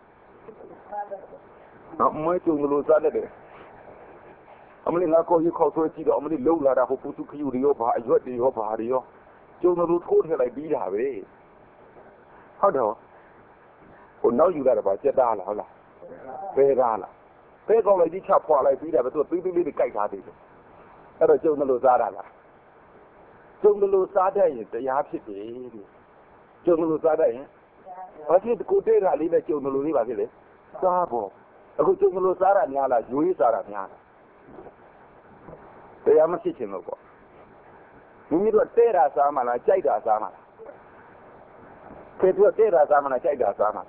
အမွေးကျုံလို့စားတတ်တယ်အမလီငါကိုကြီးခေါ်ဆွဲကြည့်တော့အမလီလုံလာတာဟိုပုစုခယူတွေရောဘာအရွက်တွေရောဘာတွေရောကျုံလို့ထိုးထည့်လိုက်ပြီးတာပဲဟုတ်တော့ဟိုနောက်ယူတာတော့စက်သားလားဟုတ်လားဘဲသားလားဘဲကောင်းလိုက်ဒီချဖွာလိုက်ပြီးတာပဲသူသေးသေးလေးတွေကြိုက်ထားသေးတယ်အဲ့တော့ကျုံလို့စားတာလားကျုံလို့စားတတ်ရင်တရားဖြစ်တယ်တဲ့ကျုံလို့စားတတ်ရင်ဘာဖြစ်ကိုတဲ့တာလေးပဲကျုံလို့လေးပါဖြစ်လေစားဖို့အခုကျုံလို့စားတာများလားယူရေးစားတာများလားတရားမဖြစ်ချင်လို့ပေါ့မိမိတို့တဲ့တာစားမှလားကြိုက်တာစားမှလားခေပြောတဲ့တာစားမှလားကြိုက်တာစားမှလား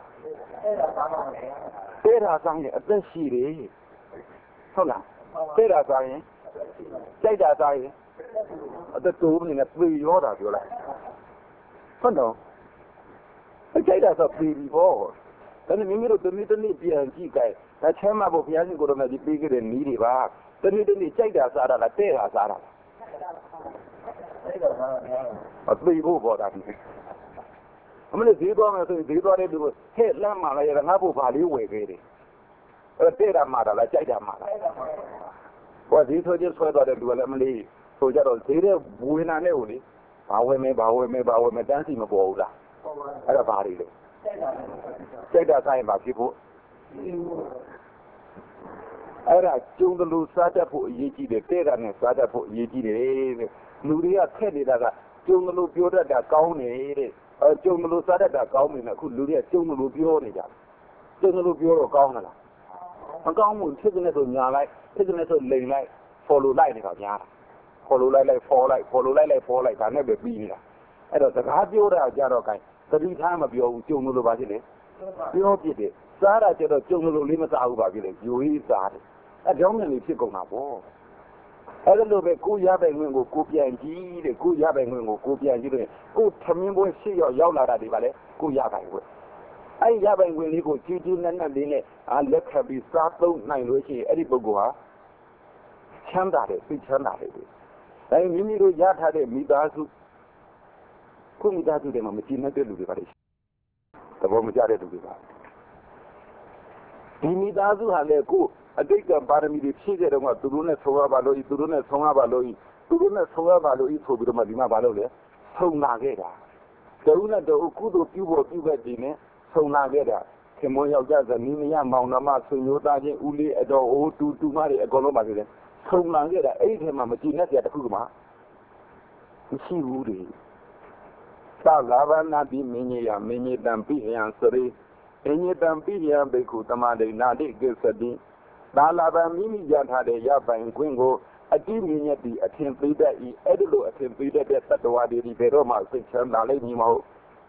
တဲ့တာစားရင်အသက်ရှိတယ်ဟုတ်လားတဲ့တာစားရင်ကြိုက်တာစားရင်အသက်တိုးနေနဲ့ပြေရောတာပြောလိုက်ဟုတ်တော့အကြိုက်တာဆိုပြေပြီပေါ့ဒါနဲ့မိမိတို့တနည်းပြန်ကြည့်ကြတယ်ဒါချမ်းမဖို့ဘုရားရှင်ကိုယ်တော်မြတ်ဒီပေးခဲ့တဲ့နည်းတွေပါတနည်းကြိုက်တာစားတာလားတဲ့တာစားတာလားအပြေဖို့ပေါ်တာဒီအမလေးဈေးသွားမယ်ဆိုရင်ဈေးသွားတဲ့လူကဟဲ့လမ်းမှာလည်းရငါ့ဖို့ဘာလေးဝယ်ခဲ့တယ်အဲ့တဲ့တာမှာလားကြိုက်တာမှာလားဟောဈေးဆိုချင်းဆွဲသွားတဲ့လူကလည်းအမလေးဆိုကြတော့ဈေးတဲ့ဝေနာနဲ့ဟိုလေဘာဝယ်မယ်တန်းစီမပေါ်ဘူးလားအဲ့ဒါဘာတွေလဲကြိုက်တာဆိုင်မှာဖြစ်ဖို့အဲ့ဒါကျုံလို့စားတတ်ဖို့အရေးကြီးတယ်တဲ့တာနဲ့စားတတ်ဖို့အရေးကြီးတယ်တဲ့လူတွေကခက်နေတာကကျုံလို့ပြောတတ်တာကောင်းနေတဲ့ကျုံလို့စားတတ်တာကောင်းနေတယ်အခုလူတွေကကျုံလို့ပြောနေကြကျုံလို့ပြောတော့ကောင်းလားမကောင်းဘူးဖြစ်တဲ့ဆိုညာလိုက်ဖြစ်တဲ့ဆိုလိန်လိုက် follow လိုက်နေတာများတာ follow လိုက် follow လိုက်ဒါနဲ့ပဲပြီးနေတာအဲ့တော့စကားပြောတာကြတော့ gain သတိထားမပြောဘူးကျုံလို့ပါဖြစ်လေပြောပြတယ်စားတာကျတော့ကျုံလို့လေးမစားဘူးပါဖြစ်လေယူရေးစားတယ်အကြောင်းမြန်လေးဖြစ်ကုန်တာပေါ့အဲ့လိုပဲကိုရပိုင်ဝင်ကိုပြန်ကြည့်တဲ့ကိုရပိုင်ဝင်ကိုပြန်ကြည့်တယ်ကိုထမင်းပွဲရှေ့ရောက်လာတာဒီပါလေကိုရပိုင်ဝင်အဲ့ရပိုင်ဝင်လေးကိုကြီးကြီးနက်နက်လေးနဲ့လက်ခတ်ပြီးစားသုံးနိုင်လို့ရှိရင်အဲ့ဒီပုဂ္ဂိုလ်ဟာချမ်းသာတယ်သိချမ်းသာတယ်ဒါမိမိတို့ရထားတဲ့မိသားစုကိုမိသားစုတွေမှာမကြည့်တဲ့လူတွေပါလေသဘောမကျတဲ့လူတွေပါဒီမိသားစုဟာလေကိုအတိတ်ကပါရမီတွေဖြည့်ခဲ့တော့မှသူတို့နဲ့ဆုံးရပါလို့သူတို့နဲ့ဆုံးရပါလို့ဆိုပြီးတော့မှဒီမှာဘာလို့လဲဆုံးလာခဲ့တာတဦးနဲ့တဦးကုသိုလ်ပြုဖို့ပြုခဲ့ခြင်းနဲ့ဆုံးလာခဲ့တာခင်မွန်ယောက်ျားဇနီးမယားမောင်နှမဆွေမျိုးသားချင်းဦးလေးအတော်အိုးတူမတွေအကုန်လုံးပါပြီလေဆုံးလာခဲ့တာအဲ့ဒီထဲမှာမကြည့်နဲ့ကြတခုကမှမရှိဘူးလေသာလာဗနာတိမင်းကြီးရမင်းကြီးတံပိယံစရိအင်းကြီးတံပိယံဘိက္ခုတမဒိနာတိကိစ္စတိသာလာဗမိမိရထားတဲ့ရပိုင်ခွင့်ကိုအတိမြင့်ရသည့်အထင်သေးတတ်ဤအဲ့ဒီလိုအထင်သေးတတ်တဲ့တတ္တဝါတွေဒီဘယ်တော့မှစိတ်ချမ်းသာလိမ့်မည်မဟုတ်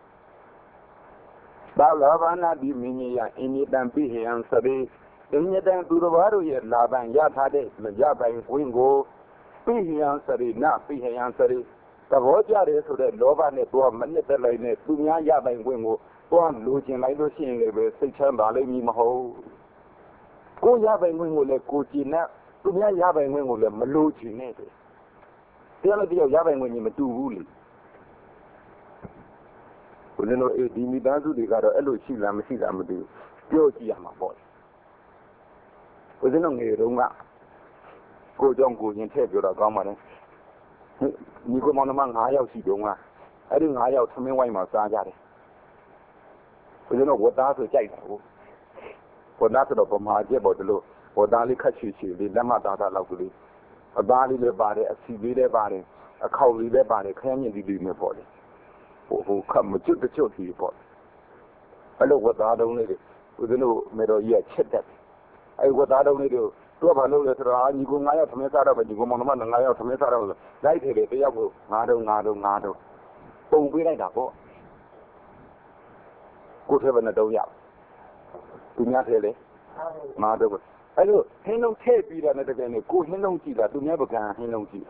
သာလာဗနာတိမင်းကြီးရအင်းကြီးတံပိယံစရိအင်းကြီးတံသူတော်ဘာတို့ရဲ့လာပံရထားတဲ့ရပိုင်ခွင့်ကိုပိယံစရိနပိယံစရိသဘောကျတယ်ဆိုတဲ့လောဘနဲ့တော့မနစ်သက်လိုက်နဲ့သူများရပိုင်ခွင့်ကိုတော့လိုချင်လိုက်လို့ရှိရင်လည်းပဲစိတ်ချမ်းသာလိမ့်မည်မဟုတ်ကိုရပိုင်ခွင့်ကိုလည်းကိုကြည်နဲ့သူများရပိုင်ခွင့်ကိုလည်းမလိုချင်နဲ့တရားလည်းတရားရပိုင်ခွင့်ကြီးမတူဘူးလေဘုရင်တို့ဒီမိသားစုတွေကတော့အဲ့လိုရှိလားမရှိလားမသိဘူးပြောကြည့်ရမှာပေါ့ဘုရင်တို့ငယ်တုန်းကကိုကြောင့်ကိုရင်ထည့်ပြောတော့ကောင်းပါလေညီကောင်မောင်နှမ9ယောက်ရှိတုန်းကအဲ့ဒီ9ယောက်သမင်းဝိုင်းမှာစားကြတယ်ဘုရင်တို့ဝတ်သားဆိုကြိုက်တာကိုဝတ်သားဆိုတော့ပမာကျက်ပေါ့ဒီလိုဝတ်သားလေးခက်ချီချီလေးလက်မသားသားလောက်ကလေးအသားလေးလည်းပါတယ်အစီလေးလည်းပါတယ်အခေါက်လေးလည်းပါတယ်ခရမ်းမြင့်လေးလေးနဲ့ပေါ့လေဟိုခမကျွတ်ကျွတ်ကြီးပေါ့အဲ့လိုဝတ်သားတုံးလေးတွေဘုရင်တို့မေတော်ကြီးကချက်တက်အဲ့ဝတ်သားတုံးလေးတွေတော့ဘာလို့လဲဆိုတော့ညီကို9ယောက်သမင်းစားတော့ပဲညီကိုမောင်နှမ9ယောက်သမင်းစားတော့လိုက်တယ်လေတယောက်ကို9တုံးပုံပေးလိုက်တာပေါ့ကိုထဲဘယ်နဲ့တုံးရသူများထဲလေမာတော့အဲ့လိုဟင်းလုံးထည့်ပြီးတာနဲ့တကယ်နဲ့ကိုဟင်းလုံးကြည့်တာသူများပကံဟင်းလုံးကြည့်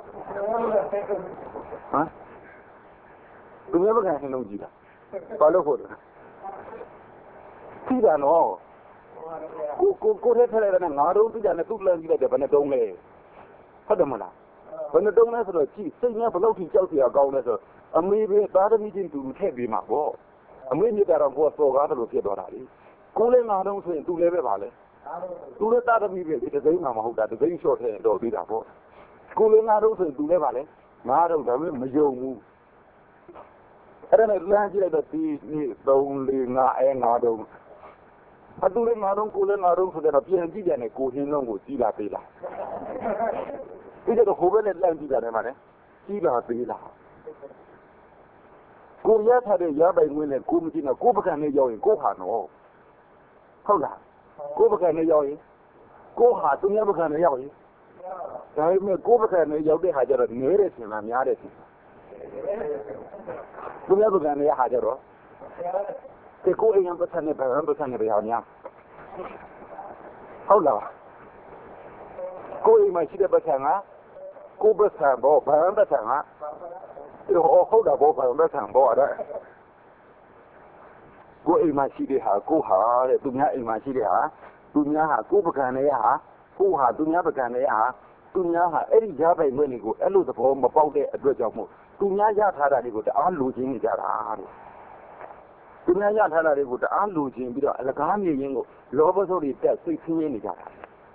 ဟမ်သူများပကံဟင်းလုံးကြည့်တာဘာလို့ဟုတ်လဲကြည့်တာနော်ကိုထဲထည့်လိုက်တဲ့ငါတို့ကြည့်တယ်နဲ့သူ့လမ်းကြည့်လိုက်တယ်ဘယ်နဲ့တုံးလဲဟုတ်တယ်မလားဘယ်နဲ့တုံးလဲဆိုတော့ကြည့်စိတ်နဲ့ဘယ်လောက်ထိကြောက်เสียကောင်းလဲဆိုအမေပဲသားသမီးချင်းတူထည့်ပြီးမှာပေါ့အမေမြစ်တာတော့ကိုယ်စော်ကားတယ်လို့ဖြစ်သွားတာလေကိုလည်းငါတော့ဆိုရင်သူလည်းပဲပါလေသူလည်းသားသမီးပဲဒီသိန်းမှမဟုတ်တာဒီသိန်းလျှော့ထည့်တော့ပြီးတာပေါ့ကိုလည်းငါတော့ဆိုရင်သူလည်းပါလေငါတော့ဒါပေမဲ့မယုံဘူးအဲ့ဒါနဲ့လမ်းကြည့်လိုက်တော့ဒီ3 4 5ငါတော့အတူလည်းငါတော့ကိုလည်းငါတော့ဆိုတော့ပြန်ကြည့်တယ်နဲ့ကိုဟင်းလုံးကိုကြီးလာသေးလားဒီတော့ဟိုဘက်နဲ့လမ်းကြည့်တယ်မှာလေကြီးလာသေးလားကိုရထားတဲ့ရပိုင်ဝင်နဲ့ကိုမကြည့်တော့ကိုပကံနဲ့ရောက်ရင်ကိုဟာနော်ဟုတ်လားကိုပကံနဲ့ရောက်ရင်ကိုဟာသူများပကံနဲ့ရောက်ရင်ဒါပေမဲ့ကိုပကံနဲ့ရောက်တဲ့ဟာကျတော့နေတဲ့ဆင်မှာများတဲ့ဆင်သူများပကံနဲ့ဟာကြတော့ဒီကိုအိမ်ပတ်သက်နဲ့ဗဟန်းပတ်သက်နဲ့ပြောင်းများဟုတ်လားကိုအိမ်မှာရှိတဲ့ပတ်သက်ကကိုပတ်သက်ဘောဗဟန်းပတ်သက်ကဟုတ်တာဘောဗဟန်းပတ်သက်ဘောအဲ့ကိုအိမ်မှာရှိတဲ့ဟာကိုဟာတဲ့သူများအိမ်မှာရှိတဲ့ဟာသူများဟာကိုပကံနဲ့ဟာကိုဟာသူများပကံနဲ့ဟာသူများဟာအဲ့ဒီရပိုင်ခွင့်တွေကိုအဲ့လိုသဘောမပေါက်တဲ့အတွက်ကြောင့်မို့သူများရထားတာတွေကိုတအားလူချင်းနေကြတာတဲ့သူများရထားတာတွေကိုတအားလူချင်းပြီးတော့အလကားမြင်ရင်းကိုလောဘဆိုးတွေတက်စိတ်ဆင်းရဲနေကြတာ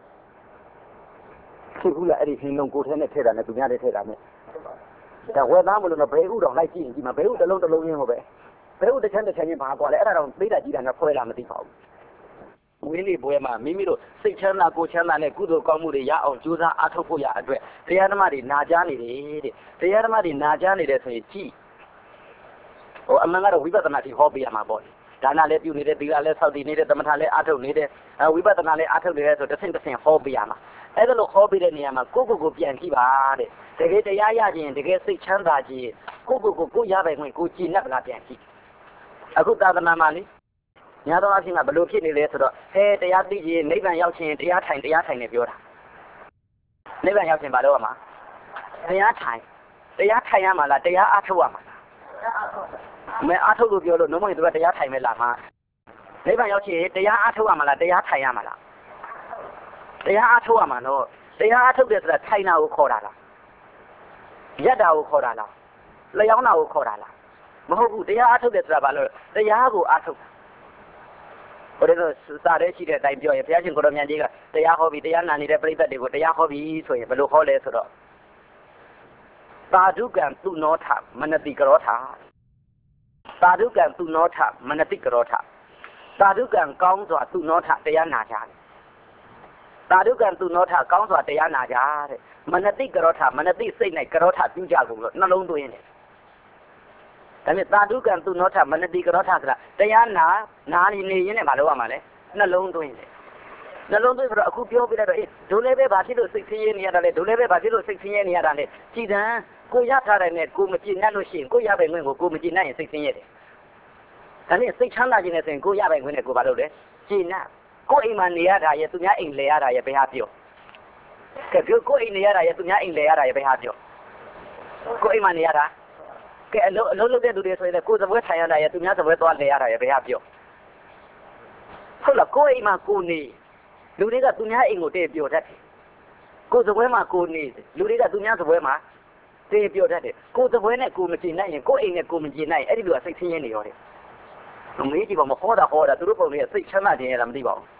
ဖြစ်ဘူးလားအဲ့ဒီဟင်းလုံးကိုထဲနဲ့ထည့်တာနဲ့သူများတွေထည့်တာနဲ့ဒါဝယ်သားမလို့တော့ဘဲဥတော်လိုက်ကြည့်ရင်ဒီမှာဘဲဥတစ်လုံးရင်းဟုတ်ပဲဘဲဥတစ်ချမ်းချင်းဘာကွာလဲအဲ့ဒါတော့သိတာကြည့်တာနဲ့ဖွဲလာမသိပါဘူးဝင်းလေးပွဲမှာမိမိတို့စိတ်ချမ်းသာကိုချမ်းသာနဲ့ကုသိုလ်ကောင်းမှုတွေရအောင်ကြိုးစားအားထုတ်ဖို့ရအတွက်တရားဓမ္မတွေနာကြားနေတယ်တဲ့တရားဓမ္မတွေနာကြားနေတယ်ဆိုရင်ကြည့်ဟိုအမှန်ကတော့ဝိပဿနာတိဟောပေးရမှာပေါ့ဒါနလည်းပြုနေတယ်သီလလည်းဆောက်တည်နေတယ်သမထလည်းအားထုတ်နေတယ်ဝိပဿနာလည်းအားထုတ်နေတယ်ဆိုတစ်ဆင့်ဟောပေးရမှာအဲ့ဒါလို့ဟောပေးတဲ့နေရာမှာကိုပြန်ကြည့်ပါတဲ့တကယ်တရားရခြင်းတကယ်စိတ်ချမ်းသာခြင်းကိုရပိုင်ခွင့်ကိုကြည်နပ်လာပြန်ကြည့်အခုသာသနာမှာလေညာတော်အဖြစ်ကဘလို့ဖြစ်နေလဲဆိုတော့တရားသိခြင်းနိဗ္ဗာန်ရောက်ခြင်းတရားထိုင်နေပြောတာနိဗ္ဗာန်ရောက်ခြင်းဘာလို့ရမှာတရားထိုင်ရမှာလားတရားအားထုတ်ရမှာလားမဲအားထုတ်လို့ပြောလို့နှုံးမင်းတို့ကတရားထိုင်မဲ့လားမှာနိဗ္ဗာန်ရောက်ခြင်းတရားအားထုတ်ရမှာလားတရားထိုင်ရမှာလားတရားအားထုတ်ရမှာတော့တရားအားထုတ်တယ်ဆိုတာထိုင်တာကိုခေါ်တာလားရက်တာကိုခေါ်တာလားလျှောင်းတာကိုခေါ်တာလားမဟုတ်ဘူးတရားအားထုတ်တယ်ဆိုတာဘာလို့တရားကိုအားထုတ်ဟိုတော့စာရဲရှိတဲ့အတိုင်းပြောရင်ဘုရားရှင်ကိုတော်မြတ်ကြီးကတရားဟောပြီးတရားနာနေတဲ့ပြိဿတွေကိုတရားဟောပြီးဆိုရင်ဘယ်လိုဟောလဲဆိုတော့သာဓုကံသူနောထမနတိကရောထသာဓုကံသူနောထမနတိကရောထသာဓုကံကောင်းစွာသူနောထတရားနာကြတယ်သာဓုကံသူနောထကောင်းစွာတရားနာကြတဲ့မနတိကရောထမနတိစိတ်၌ကရောထပြုကြကုန်လို့နှလုံးသွင်းတယ်ဒါနဲ့သာဓုကံသူနောထမနတိကရောထဆိုတာတရားနာနေရင်းနဲ့မလုပ်ရမှာလဲနှလုံးသွင်းတယ်နှလုံးသွင်းဆိုတော့အခုပြောပြလိုက်တော့ဒုလည်းပဲဘာဖြစ်လို့စိတ်ဆင်းရဲနေရတာလဲဒုလည်းပဲဘာဖြစ်လို့စိတ်ဆင်းရဲနေရတာလဲကြည်တန်းကိုရထားတယ်နဲ့ကိုမကြည်နှက်လို့ရှိရင်ကိုရပိုင်ခွင့်ကိုမကြည်နှက်ရင်စိတ်ဆင်းရဲတယ်ဒါနဲ့စိတ်ချမ်းသာခြင်းနဲ့ဆိုရင်ကိုရပိုင်ခွင့်နဲ့ကိုဘာလုပ်လဲကြည်နှက်ကိုအိမ်မှာနေရတာရဲ့သူများအိမ်လဲရတာရဲ့ဘယ်ဟာပြောကဲပြောကိုအိမ်နေရတာရဲ့သူများအိမ်လဲရတာရဲ့ဘယ်ဟာပြောကိုအိမ်မှာနေရတာကဲအလုံးလုပ်တဲ့လူတွေဆိုရင်ကိုယ်သပွဲထိုင်ရတာရဲ့သူများသပွဲသွားလဲရတာရဲ့ဘယ်ဟာပြောဟုတ်လားကိုအိမ်မှာကိုနေလူတွေကသူများအိမ်ကိုတည့်ပြောတတ်တယ်ကိုယ်သပွဲမှာကိုနေလူတွေကသူများသပွဲမှာတည့်ပြောတတ်တယ်ကိုယ်သပွဲနဲ့ကိုမကြည်နိုင်ရင်ကိုအိမ်နဲ့ကိုမကြည်နိုင်အဲ့ဒီလိုစိတ်ဆင်းရဲနေရောတယ်အမေကြီးကမဟောတာသူတို့ပုံတွေကစိတ်ချမ်းသာခြင်းရတာမသိပါဘူး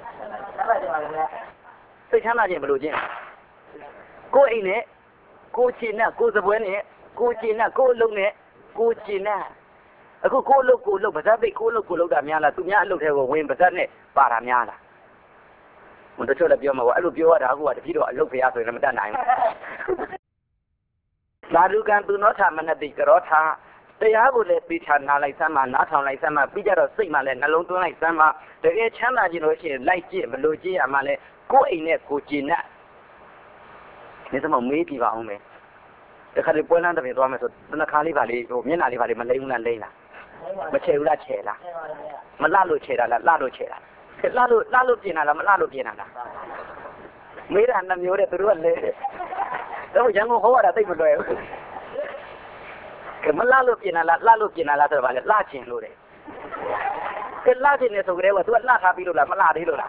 စိတ်ချမ်းသာခြင်းဘယ်လိုခြင်းကိုအိမ်နဲ့ကိုချင်နဲ့ကိုသပွဲနဲ့ကိုချင်နဲ့ကိုအလုံးနဲ့ကိုချင်နဲ့အခုကိုအလုပ်ဗဇတ်ပိတ်ကိုအလုပ်တာများလားသူများအလုပ်တွေကိုဝင်ဗဇတ်နဲ့ပါတာများလားမတချို့လည်းပြောမှာပေါ့အဲ့လိုပြောရတာကတပြည့်တော့အလုပ်ဖရားဆိုရင်လည်းမတတ်နိုင်ဘူးသာဓုကံသူနောထမနတိကရောထတရားကိုလည်းသိချာနာလိုက်စမ်းမှနားထောင်လိုက်စမ်းမှပြီးကြတော့စိတ်မှလည်းနှလုံးသွင်းလိုက်စမ်းမှတကယ်ချမ်းသာခြင်းလို့ရှိရင်လိုက်ကြည့်ဘလို့ကြည့်ရမှလည်းကိုယ်အိမ်နဲ့ကိုကျင်နဲ့ဒီသမမေးပြပါအောင်မယ်တခါလေပွဲလမ်းတပင်သွားမယ်ဆိုတနခါလေးပါလေဟိုမျက်နှာလေးပါလေမလိမ့်ဘူးလားလိမ့်လားမချေဘူးလားချေလားမလှလို့ချေတာလားလှလို့ချေတာလာလို့ပြင်လာမလာလို့ပြင်လာမေးတာနှမျိုးတဲ့သူတို့ကလေတော့ရန်ကုန်ဟောရတာသိမလွယ်ဘူးကမလာလို့ပြင်လာဆိုတော့ဗာလေလာချင်လို့တဲ့ကလာချင်နေဆိုကြတယ်ကသူကလာထားပြီးလို့လားမလာသေးလို့လား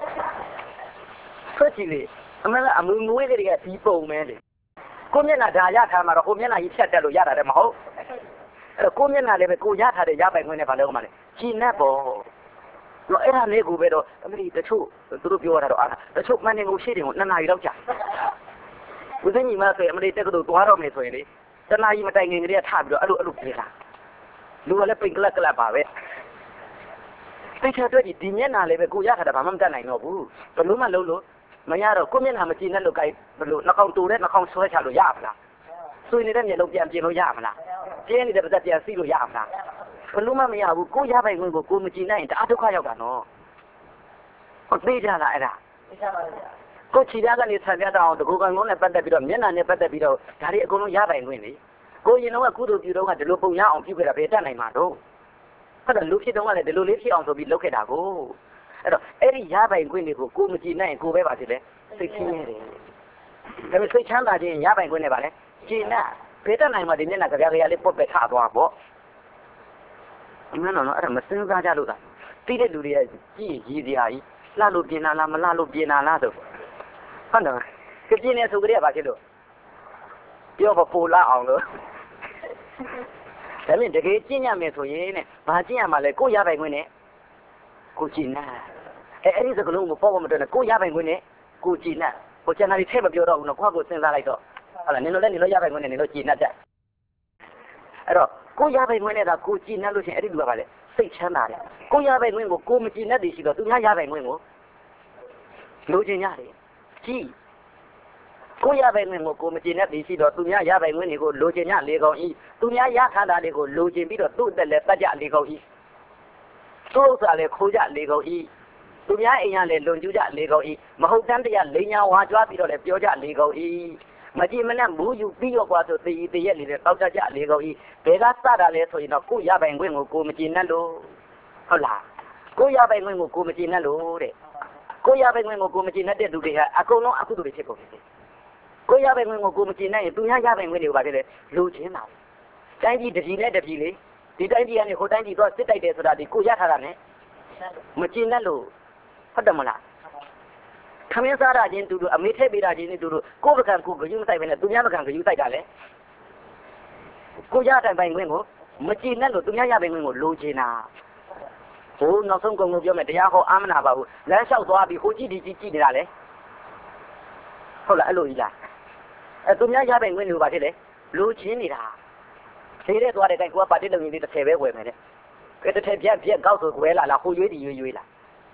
ဆွတ်ကြည့်လေအမူဝေးတွေကဒီပုံမဲလေကိုမျက်နှာဒါရထားမှာတော့ကိုမျက်နှာကြီးဖြတ်တက်လို့ရတာတယ်မဟုတ်အဲ့တော့ကိုမျက်နှာလည်းပဲကိုရထားတဲ့ရပိုင်ခွင့်နဲ့ဗာလဲဥမာလေကြည်နဲ့ပေါ့တော့အဲ့ဒါလေးကိုပဲတော့အမေတချို့သူတို့ပြောတာတော့တချို့မန်နေကိုရှေ့တင်ကို2 နာရီလောက်ကြာဦးစင်းကြီးမဆိုရင်အမေတက်ကတူသွားတော့မယ်ဆိုရင်လေ1 နာရီမတိုင်ခင်ကလေးကထပြီးတော့အဲ့လိုပြေးလာလူကလည်းပိန်ကလတ်ပါပဲသိချတွေ့ဒီမျက်နှာလေးပဲကိုရထားတာဘာမှမတတ်နိုင်တော့ဘူးဘလို့မှလုံးလို့မရတော့ကိုမျက်နှာမကြည့်နဲ့လို့ကြိုက်ဘလို့နှာခေါင်းတူတဲ့နှာခေါင်းဆွဲချလို့ရမလားဆွေနေတဲ့မျက်လုံးပြန်ပြင်လို့ရမလားပြင်းနေတဲ့ပါးစပ်ပြန်စီးလို့ရမလားဘလို့မှမရဘူးကိုရပိုင်ခွင့်ကိုကိုမကြည့်နိုင်ရင်တအားဒုက္ခရောက်တာနော်ဟုတ်သေးကြလားအဲ့ဒါသိကြပါဗျာကိုချီသားကနေဆံပြတော့တကူကံကုန်းနဲ့ပတ်သက်ပြီးတော့မျက်နှာနဲ့ပတ်သက်ပြီးတော့ဒါတွေအကုန်လုံးရပိုင်ခွင့်လေကိုရင်တော့ကုသိုလ်ပြုတော့ကဒီလိုပုံရအောင်ပြုခဲ့တာပဲတတ်နိုင်မှာတော့ဟုတ်တယ်လူဖြစ်တော့ကလည်းဒီလိုလေးဖြစ်အောင်ဆိုပြီးလုပ်ခဲ့တာကိုအဲ့တော့အဲ့ဒီရပိုင်ခွင့်တွေကိုကိုမကြည့်နိုင်ရင်ကိုပဲပါဖြစ်လေစိတ်ချင်းရတယ်ဒါပေမဲ့စိတ်ချမ်းသာခြင်းရပိုင်ခွင့်နဲ့ပါလေကြည်နာဘယ်တတ်နိုင်မှာဒီမျက်နှာကြပြကြရလေးပုတ်ပဲထသွားပေါ့အမှန်တော့အဲ့ဒါမစင်းစားကြလို့သာပြီးတဲ့လူတွေကကြည်ရည်စရာကြီးလှလို့ပြင်လာလားမလှလို့ပြင်လာလားဆိုဟုတ်တယ်ကပြင်းနေဆိုကြရပါဖြစ်လို့ပြောဖို့ပိုလာအောင်လို့ဒါနဲ့တကယ်ကျင့်ရမယ်ဆိုရင်နဲ့ဘာကျင့်ရမှာလဲကိုရပိုင်ခွင့်နဲ့ကိုကြည်နာအဲ့ဒီစကလုံးကိုပေါ့မတွဲနဲ့ကိုရပိုင်ခွင့်နဲ့ကိုကြည်နာကိုကျန်တာတွေထည့်မပြောတော့ဘူးနော်ကိုစဉ်းစားလိုက်တော့ဟုတ်လားနင်တို့လည်းနင်တို့ရပိုင်ခွင့်နဲ့နင်တို့ကြည်နာကြအဲ့တော့ကိုရပိုင်ခွင့်နဲ့ဒါကိုကြည်နာလို့ရှိရင်အဲ့ဒီလူကပါလေစိတ်ချမ်းသာတယ်ကိုရပိုင်ခွင့်ကိုကိုမကြည်နာတည်ရှိတော့သူများရပိုင်ခွင့်ကိုလိုချင်ရတယ်ကြည်ကိုရပိုင်ခွင့်ကိုကိုမကြည်နဲ့တည်ရှိတော့သူများရပိုင်ခွင့်တွေကိုလိုချင်ကြလေကုန်၏သူများရခန္ဓာတွေကိုလိုချင်ပြီးတော့သူ့အသက်လည်းတတ်ကြလေကုန်၏သူ့ဥစ္စာလည်းခိုးကြလေကုန်၏သူများအိမ်ရလည်းလွန်ကျူးကြလေကုန်၏မဟုတ်တမ်းတရားလိန်ညာဝါကြွားပြီးတော့လည်းပြောကြလေကုန်၏မကြည်မနဲ့မူးယူပြီးတော့ကွာဆိုတည်တရက်လေးလည်းတောက်ကြလေကုန်၏ဘယ်ကစတာလဲဆိုရင်တော့ကိုရပိုင်ခွင့်ကိုကိုမကြည်နဲ့လို့ဟုတ်လားကိုရပိုင်ခွင့်ကိုကိုမကြည်နဲ့လို့တဲ့ကိုရပိုင်ခွင့်ကိုကိုမကြည်နဲ့တဲ့လူတွေဟာအကုန်လုံးအခုတို့တွေဖြစ်ကုန်ပြီကိုရပိုင်ခွင့်ကိုကိုမကြည်နိုင်ရင်သူများရပိုင်ခွင့်တွေကိုပါဖြစ်လေလူချင်းပါတိုင်းပြည်တပြည်နဲ့တပြည်လေဒီတိုင်းပြည်ကနေဟိုတိုင်းပြည်တော့စစ်တိုက်တယ်ဆိုတာဒီကိုရထားတာနဲ့မကြည်နဲ့လို့ဟုတ်တယ်မလားခမင်းစားတာချင်းတူတူအမေထည့်ပေးတာချင်းတူတူကိုပကံကိုဂယုမဆိုင်ပဲနဲ့သူများပကံဂယုဆိုင်တာလေကိုရတိုင်ပိုင်ခွင့်ကိုမကြည်နဲ့လို့သူများရပိုင်ခွင့်ကိုလိုချင်တာဟိုနောက်ဆုံးကုံကိုပြောမယ်တရားဟောအာမနာပါဘူးလမ်းလျှောက်သွားပြီးဟိုကြည့်နေတာလေဟုတ်လားအဲ့လိုကြီးလားသူများရပိုင်ခွင့်လို့ပါဖြစ်လေလူချင်းနေတာဈေးထဲသွားတဲ့တိုင်းကိုကပါတိလုံကြီးလေး30ပဲဝယ်မယ်တဲ့ကဲတစ်ထည့်ပြက်ကောက်ဆိုဝဲလာလားဟိုရွေးတီရွေးလား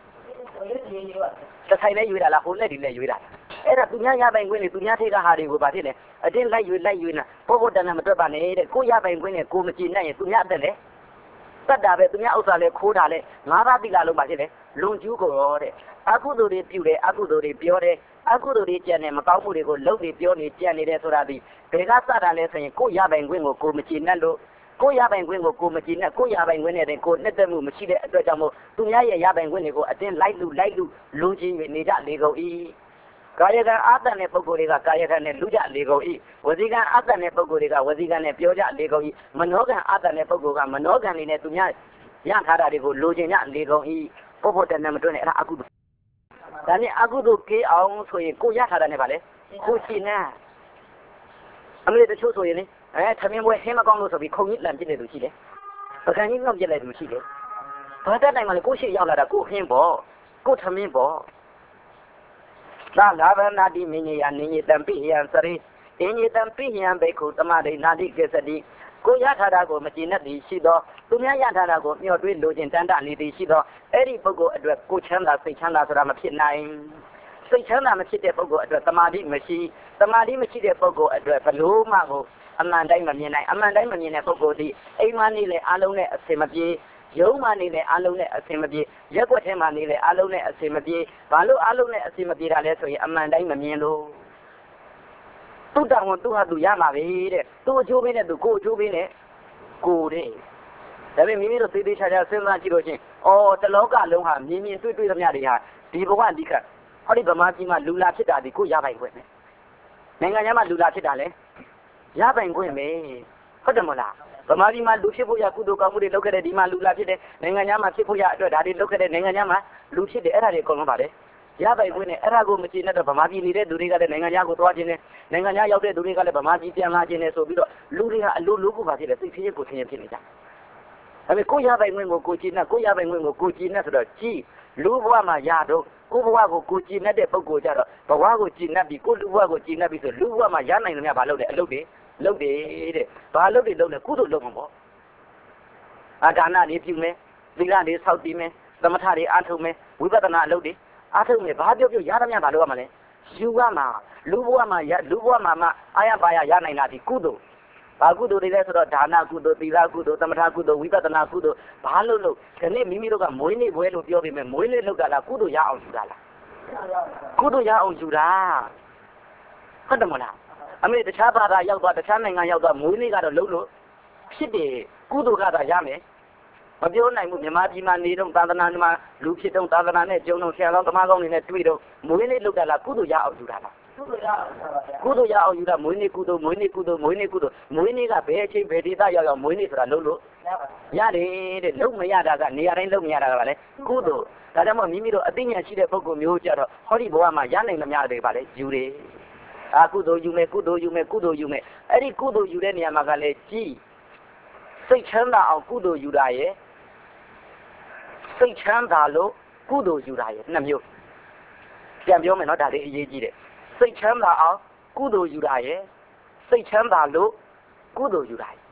တစ်ထိုင်နဲ့ရွေးတာလားဟိုလက်ဒီလက်ရွေးတာအဲ့ဒါသူများရပိုင်ခွင့်နဲ့သူများထိကဟာတွေကိုပါဖြစ်လေအတင်းလိုက်ရွေးနာပေါ်တန်တာမတွက်ပါနဲ့တဲ့ကိုရပိုင်ခွင့်နဲ့ကိုမကြည်နဲ့ရင်သူများအသက်လေတတ်တာပဲသူများဥစ္စာလဲခိုးတာလဲ၅ပါးတိလာလုံးပါဖြစ်လေလွန်ကျူးကိုရောတဲ့အကုသိုလ်တွေပြုတယ်အကုသိုလ်တွေပြောတယ်အကုသိုလ်တွေကြံနေမကောင်းမှုတွေကိုလုပ်နေပြောနေကြံနေတယ်ဆိုတာဒီဘယ်ကစတာလဲဆိုရင်ကိုရပိုင်ခွင့်ကိုကိုမကြည်နဲ့လို့ကိုရပိုင်ခွင့်ကိုကိုမကြည်နဲ့ကိုရပိုင်ခွင့်နဲ့ကိုနှစ်သက်မှုမရှိတဲ့အတွက်ကြောင့်မို့သူများရဲ့ရပိုင်ခွင့်တွေကိုအတင်းလိုက်လူလူချင်းနေကြလေကုန်၏ကာယကံအာသန်တဲ့ပုဂ္ဂိုလ်တွေကကာယကံနဲ့လူကြလေကုန်၏ဝစီကံအာသန်တဲ့ပုဂ္ဂိုလ်တွေကဝစီကံနဲ့ပြောကြလေကုန်၏မနောကံအာသန်တဲ့ပုဂ္ဂိုလ်ကမနောကံနေနဲ့သူများရထားတာတွေကိုလိုချင်ကြလေကုန်၏ပေါ်တန်နဲ့မတွန်းနဲ့အဲ့ဒါအကုသိုလ်ဒါနဲ့အကုသိုလ်ကေးအောင်ဆိုရင်ကိုရထားတာနဲ့ပါလေကိုချင်နဲ့အမေတချို့ဆိုရင်လေသမင်းပွဲဟင်းမကောင်းလို့ဆိုပြီးခုံကြီးလန့်ပြစ်နေသူရှိတယ်ပကံကြီးငေါ့ပြစ်လိုက်သူရှိတယ်ဘာတတ်နိုင်မှလဲကိုရှိရောက်လာတာကိုဟင်းပေါ့ကိုသမင်းပေါ့သာလာဗနာတိမင်းကြီးယနင်းကြီးတံပိယံစရိအင်းကြီးတံပိယံဘေခုတမရိနာတိကေစတိကိုရထားတာကိုမကျင်တတ်သည်ရှိသောသူများရထားတာကိုမျှော်တွေးလိုချင်တန်တနေသည်ရှိသောအဲ့ဒီပုဂ္ဂိုလ်အတွက်ကိုချမ်းသာစိတ်ချမ်းသာဆိုတာမဖြစ်နိုင်စိတ်ချမ်းသာမဖြစ်တဲ့ပုဂ္ဂိုလ်အတွက်တမာတိမရှိတဲ့ပုဂ္ဂိုလ်အတွက်ဘလို့မှကိုအမှန်တိုင်းမမြင်နိုင်အမှန်တိုင်းမမြင်တဲ့ပုဂ္ဂိုလ်ဒီအိမ်မနေလေအားလုံးနဲ့အစင်မပြေရုံးမှနေလေအားလုံးနဲ့အစင်မပြေရက်ွက်ထဲမှာနေလေအားလုံးနဲ့အစင်မပြေဘာလို့အားလုံးနဲ့အစင်မပြေတာလဲဆိုရင်အမှန်တိုင်းမမြင်လို့သူ့တောင်သူ့ဟာသူရမှာပဲတဲ့သူ့အကျိုးပေးနဲ့သူကိုအကျိုးပေးနဲ့ကိုတဲ့ဒါပေမဲ့မိမိတို့သေသေးချာချာစဉ်းစားကြည့်လို့ချင်းတလောကလုံးဟာမြင်မြင်တွေ့သမျှတွေဟာဒီဘဝဒီကဟောဒီဗမာပြည်မှာလူလာဖြစ်တာဒီကိုရပိုင်ခွင့်ပဲနိုင်ငံခြားမှာလူလာဖြစ်တာလေရပိုင်ခွင့်ပဲဟုတ်တယ်မလားဗမာပြည်မှာလူဖြစ်ဖို့ရကုသိုလ်ကောင်းမှုတွေလုပ်ခဲ့တဲ့ဒီမှာလူလာဖြစ်တဲ့နိုင်ငံခြားမှာဖြစ်ဖို့ရအတွက်ဒါတွေလုပ်ခဲ့တဲ့နိုင်ငံခြားမှာလူဖြစ်တယ်အဲ့ဒါတွေအကုန်လုံးပါလေရပိုင်ခွင့်နဲ့အဲ့ဒါကိုမကြည့်နဲ့တော့ဗမာပြည်နေတဲ့သူတွေကလည်းနိုင်ငံခြားကိုသွားခြင်းနဲ့နိုင်ငံခြားရောက်တဲ့သူတွေကလည်းဗမာပြည်ပြန်လာခြင်းနဲ့ဆိုပြီးတော့လူတွေဟာအလိုလိုကိုပါဖြစ်တယ်စိတ်ဆင်းရဲကိုဆင်းရဲဖြစ်နေကြဒါပေမဲ့ကိုရပိုင်ခွင့်ကိုကြည့်နဲ့ကိုရပိုင်ခွင့်ကိုကြည့်နဲ့ဆိုတော့ကြည်လူဘဝမှာရတော့ကိုဘဝကိုကြည်နဲ့တဲ့ပုဂ္ဂိုလ်ကြတော့ဘဝကိုကြည်နဲ့ပြီးကိုလူဘဝကိုကြည်နဲ့ပြီးဆိုလူဘဝမှာရနိုင်တယ်များဘာလုပ်လဲအလုပ်တွေလုပ်တယ်တဲ့ဘာလုပ်တွေလုပ်လဲကုသိုလ်လုပ်မှာပေါ့ဒါနတွေပြုမယ်သီလတွေဆောက်တည်မယ်သမထတွေအားထုတ်မယ်ဝိပဿနာအလုပ်တွေအားထုတ်မယ်ဘာပြောရသမျှဘာလုပ်ရမလဲယူရမှာလူဘဝမှာမှအာရပါရရနိုင်တာဒီကုသိုလ်ဘာကုသိုလ်တွေလဲဆိုတော့ဒါနကုသိုလ်သီလကုသိုလ်သမထကုသိုလ်ဝိပဿနာကုသိုလ်ဘာလို့ဒီနေ့မိမိတို့ကမွေးနေ့ပွဲလို့ပြောပြီးမယ်မွေးနေ့လုပ်တာလားကုသိုလ်ရအောင်ယူတာလားကုသိုလ်ရအောင်ယူတာဟုတ်တယ်မလားအမေတခြားဘာသာရောက်သွားတခြားနိုင်ငံရောက်သွားမွေးနေ့ကတော့လုပ်လို့ဖြစ်တယ်ကုသိုလ်ကသာရမယ်မပြောနိုင်ဘူးမြန်မာပြည်မှာနေတော့သာသနာ့မှာလူဖြစ်တော့သာသနာနဲ့ကျုံတော့ဆရာတော်တမကောင်းနေနဲ့တွေ့တော့မွေးနေ့လုပ်တာလားကုသိုလ်ရအောင်ယူတာလားကုသိုလ်ရအောင်ယူတာမွေးနေ့ကုသိုလ်မွေးနေ့ကဘယ်အချိန်ဘယ်ဒေသရောက်မွေးနေ့ဆိုတာလုပ်လို့ရတယ်တဲ့လုံးမရတာကနေရာတိုင်းလုံးမရတာကလည်းကုသိုလ်ဒါကြောင့်မို့မိမိတို့အသိဉာဏ်ရှိတဲ့ပုဂ္ဂိုလ်မျိုးကြတော့ဟောဒီဘဝမှာရနိုင်သမျှတွေပါလေယူတယ်ကုသိုလ်ယူမယ်အဲ့ဒီကုသိုလ်ယူတဲ့နေရာမှာကလည်းကြည်စိတ်ချမ်းသာအောင်ကုသိုလ်ယူတာရဲ့စိတ်ချမ်းသာလို့ကုသိုလ်ယူတာရဲ့နှစ်မျိုးပြန်ပြောမယ်နော်ဒါလေးအရေးကြီးတယ်စိတ်ချမ်းသာအောင်ကုသိုလ်ယူတာရဲ့စိတ်ချမ်းသာလို့ကုသိုလ်ယူတာရဲ့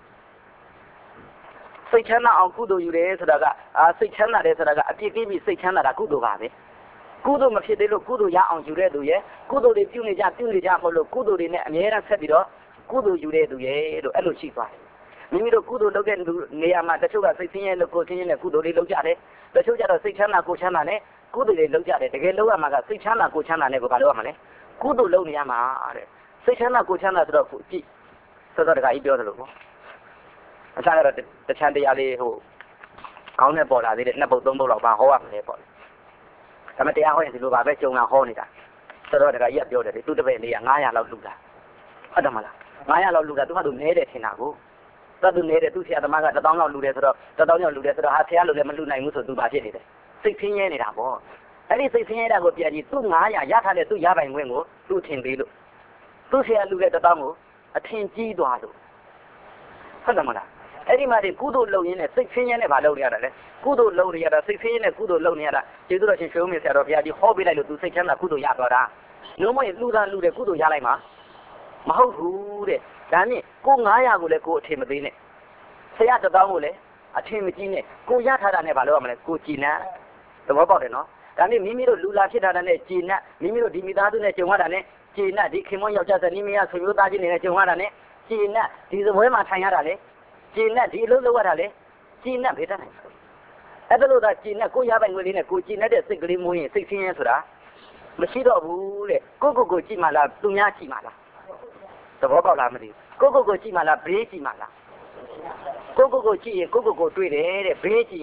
စိတ်ချမ်းသာအောင်ကုသိုလ်ယူတယ်ဆိုတာကစိတ်ချမ်းသာတယ်ဆိုတာကအပြစ်ကင်းပြီးစိတ်ချမ်းသာတာကုသိုလ်ပါပဲကုသိုလ်မဖြစ်သေးလို့ကုသိုလ်ရအောင်ယူတဲ့သူရဲ့ကုသိုလ်တွေပြုနေကြမဟုတ်လို့ကုသိုလ်တွေနဲ့အမြဲတမ်းဆက်ပြီးတော့ကုသိုလ်ယူတဲ့သူရဲ့လို့အဲ့လိုရှိသွားတယ်မိမိတို့ကုသိုလ်လုပ်တဲ့နေရာမှာတချို့ကစိတ်ဆင်းရဲလို့ကိုယ်ဆင်းရဲနဲ့ကုသိုလ်တွေလုပ်ကြတယ်တချို့ကျတော့စိတ်ချမ်းသာကိုယ်ချမ်းသာနဲ့ကုသိုလ်တွေလုပ်ကြတယ်တကယ်လုပ်ရမှာကစိတ်ချမ်းသာကိုယ်ချမ်းသာနဲ့ကိုဘာလုပ်ရမလဲကုသိုလ်လုပ်နေရမှာတဲ့စိတ်ချမ်းသာကိုယ်ချမ်းသာဆိုတော့ကြည့်စောစောတခါကြီးပြောသလိုပေါ့အစားကတော့တချမ်းတရားလေးခေါင်းနဲ့ပေါ်လာသေးတယ်နှစ်ပုတ်သုံးပုတ်လောက်ပါဟောရမယ်ပေါ့ဒါမှတရားဟောရင်ဒီလိုပါပဲကြုံလာဟောနေတာစောစောတခါကြီးကပြောတယ်လေသူတပည့်လေးက900လောက်လူတာဟုတ်တယ်မလား900လောက်လူတာသူကသူနဲတယ်ထင်တာကိုသူနေတဲ့သူဆရာသမားက1000လောက်လူတယ်ဆိုတော့1000ကျော်လူတယ်ဆိုတော့ဆရာလူလည်းမလူနိုင်ဘူးဆိုသူဘာဖြစ်နေတယ်စိတ်ဆင်းရဲနေတာပေါ့အဲ့ဒီစိတ်ဆင်းရဲတာကိုပြန်ကြည့်သူ900ရထားတဲ့သူရပိုင်ခွင့်ကိုသူထင်သေးလို့သူဆရာလူတဲ့1000ကိုအထင်ကြီးသွားလို့ဟုတ်တယ်မလားအဲ့ဒီမှာဒီကုသိုလ်လုပ်ရင်းနဲ့စိတ်ဆင်းရဲနဲ့ဘာလုပ်နေရတာလဲကုသိုလ်လုပ်နေရတာစိတ်ဆင်းရဲနဲ့ကုသိုလ်လုပ်နေရတာကျေးဇူးတော်ရှင်ရှုံးမြဆရာတော်ဘုရားကြီးဟောပေးလိုက်လို့သူစိတ်ချမ်းသာကုသိုလ်ရသွားတာလုံးမရင်လူသားလူတဲ့ကုသိုလ်ရလိုက်မှာမဟုတ်ဘူးတဲ့ဒါနဲ့ကို900ကိုလည်းကိုအထင်မသေးနဲ့ဆရာ1000ကိုလည်းအထင်မကြီးနဲ့ကိုရထားတာနဲ့ဘာလုပ်ရမလဲကိုကြည်နပ်သဘောပေါက်တယ်နော်ဒါနဲ့မိမိတို့လူလာဖြစ်တာနဲ့ကြည်နပ်မိမိတို့ဒီမိသားစုနဲ့ကြုံရတာနဲ့ကြည်နပ်ဒီခင်မွန်းယောက်ျားဇနီးမယားဆွေမျိုးသားချင်းတွေနဲ့ကြုံရတာနဲ့ကြည်နပ်ဒီစပွဲမှာထိုင်ရတာလေကြည်နပ်ဒီအလုပ်လုပ်ရတာလေကြည်နပ်ဖေးတတ်နိုင်အဲ့ဒါလို့သာကြည်နပ်ကိုရပိုင်ခွင့်လေးနဲ့ကိုကြည်နပ်တဲ့စိတ်ကလေးမွေးရင်စိတ်ဆင်းရဲဆိုတာမရှိတော့ဘူးတဲ့ကိုကြည်မှလားသူများကြည်မှလားသဘောပေါက်လားမသိဘူးကိုကြည့်မှလားဘေးကြည့်မှလားကိုကြည့်ရင်ကိုတွေ့တယ်တဲ့ဘေးကြည့်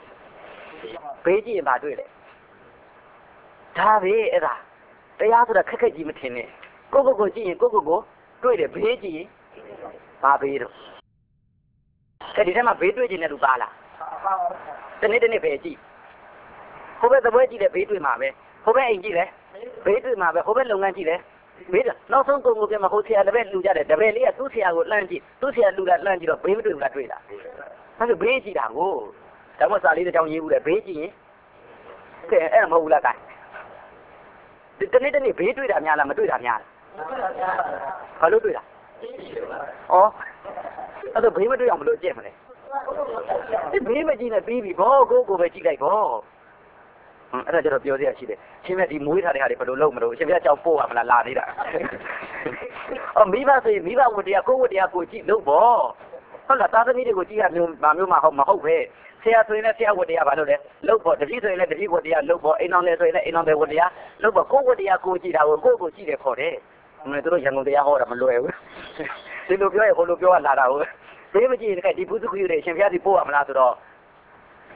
ရင်ဘာတွေ့လဲဒါပဲအဲ့ဒါတရားဆိုတာခက်ကြီးမထင်နဲ့ကိုကြည့်ရင်ကိုတွေ့တယ်ဘေးကြည့်ရင်ဘာဘေးတော့အဲ့ဒီထဲမှာဘေးတွေ့ခြင်းနဲ့သူပါလားတနေ့ပဲကြည့်ဟိုဘက်သပွဲကြည့်တယ်ဘေးတွေ့မှာပဲဟိုဘက်အိမ်ကြည့်တယ်ဘေးတွေ့မှာပဲဟိုဘက်လုပ်ငန်းကြည့်တယ်ဘေးနောက်ဆုံးကိုပြန်မဟုတ်ဆရာတပည့်လူကြတယ်တပည့်လေးကသူ့ဆရာကိုလှမ်းကြည့်သူ့ဆရာလူတာလှမ်းကြည့်တော့ဘေးမတွေ့ဘူးလားတွေ့တာဒါဆိုဘေးကြည့်တာကိုဒါမှစာလေးတစ်ချောင်းရေးဘူးလေဘေးကြည့်ရင်ကဲအဲ့မဟုတ်ဘူးလားတိုင်ဒီတနေ့ဘေးတွေ့တာများလားမတွေ့တာများလားဘာလို့တွေ့တာဩအဲ့တော့ဘေးမတွေ့အောင်မလို့ကြည့်မလဲဒီဘေးမကြည့်နဲ့ပြီးပြီဘောကိုပဲကြည့်လိုက်ဘောအဲ့ဒါကျတော့ပြောစရာရှိတယ်ရှင်မြတ်ဒီမွေးထားတဲ့ဟာတွေဘယ်လိုလုပ်မလို့ရှင်မြတ်ကြောက်ပို့ရမလားလာနေတာမိဘဆိုရင်မိဘဝတ္တရားကိုဝတ္တရားကိုကြည့်လို့ပေါ့ဟုတ်လားသားသမီးတွေကိုကြည့်ရမျိုးမဟုတ်ပဲဆရာဆိုရင်လည်းဆရာဝတ္တရားဘာလို့လဲလုပ်ပေါ့တတိဆိုရင်လည်းတတိဝတ္တရားလုပ်ပေါ့အိမ်အောင်လည်းဆိုရင်လည်းအိမ်အောင်ပဲဝတ္တရားလုပ်ပေါ့ကိုဝတ္တရားကိုကြည့်တာကိုကြည့်တယ်ခေါ်တယ်သူတို့ရန်ကုန်တရားဟောတာမလွယ်ဘူးဒီလိုပြောရင်ဟိုလိုပြောရလာတာဟုတ်ဘေးမကြည့်ရင်ဒီဘုသူခွေတွေရှင်ဖျားစီပို့ရမလားဆိုတော့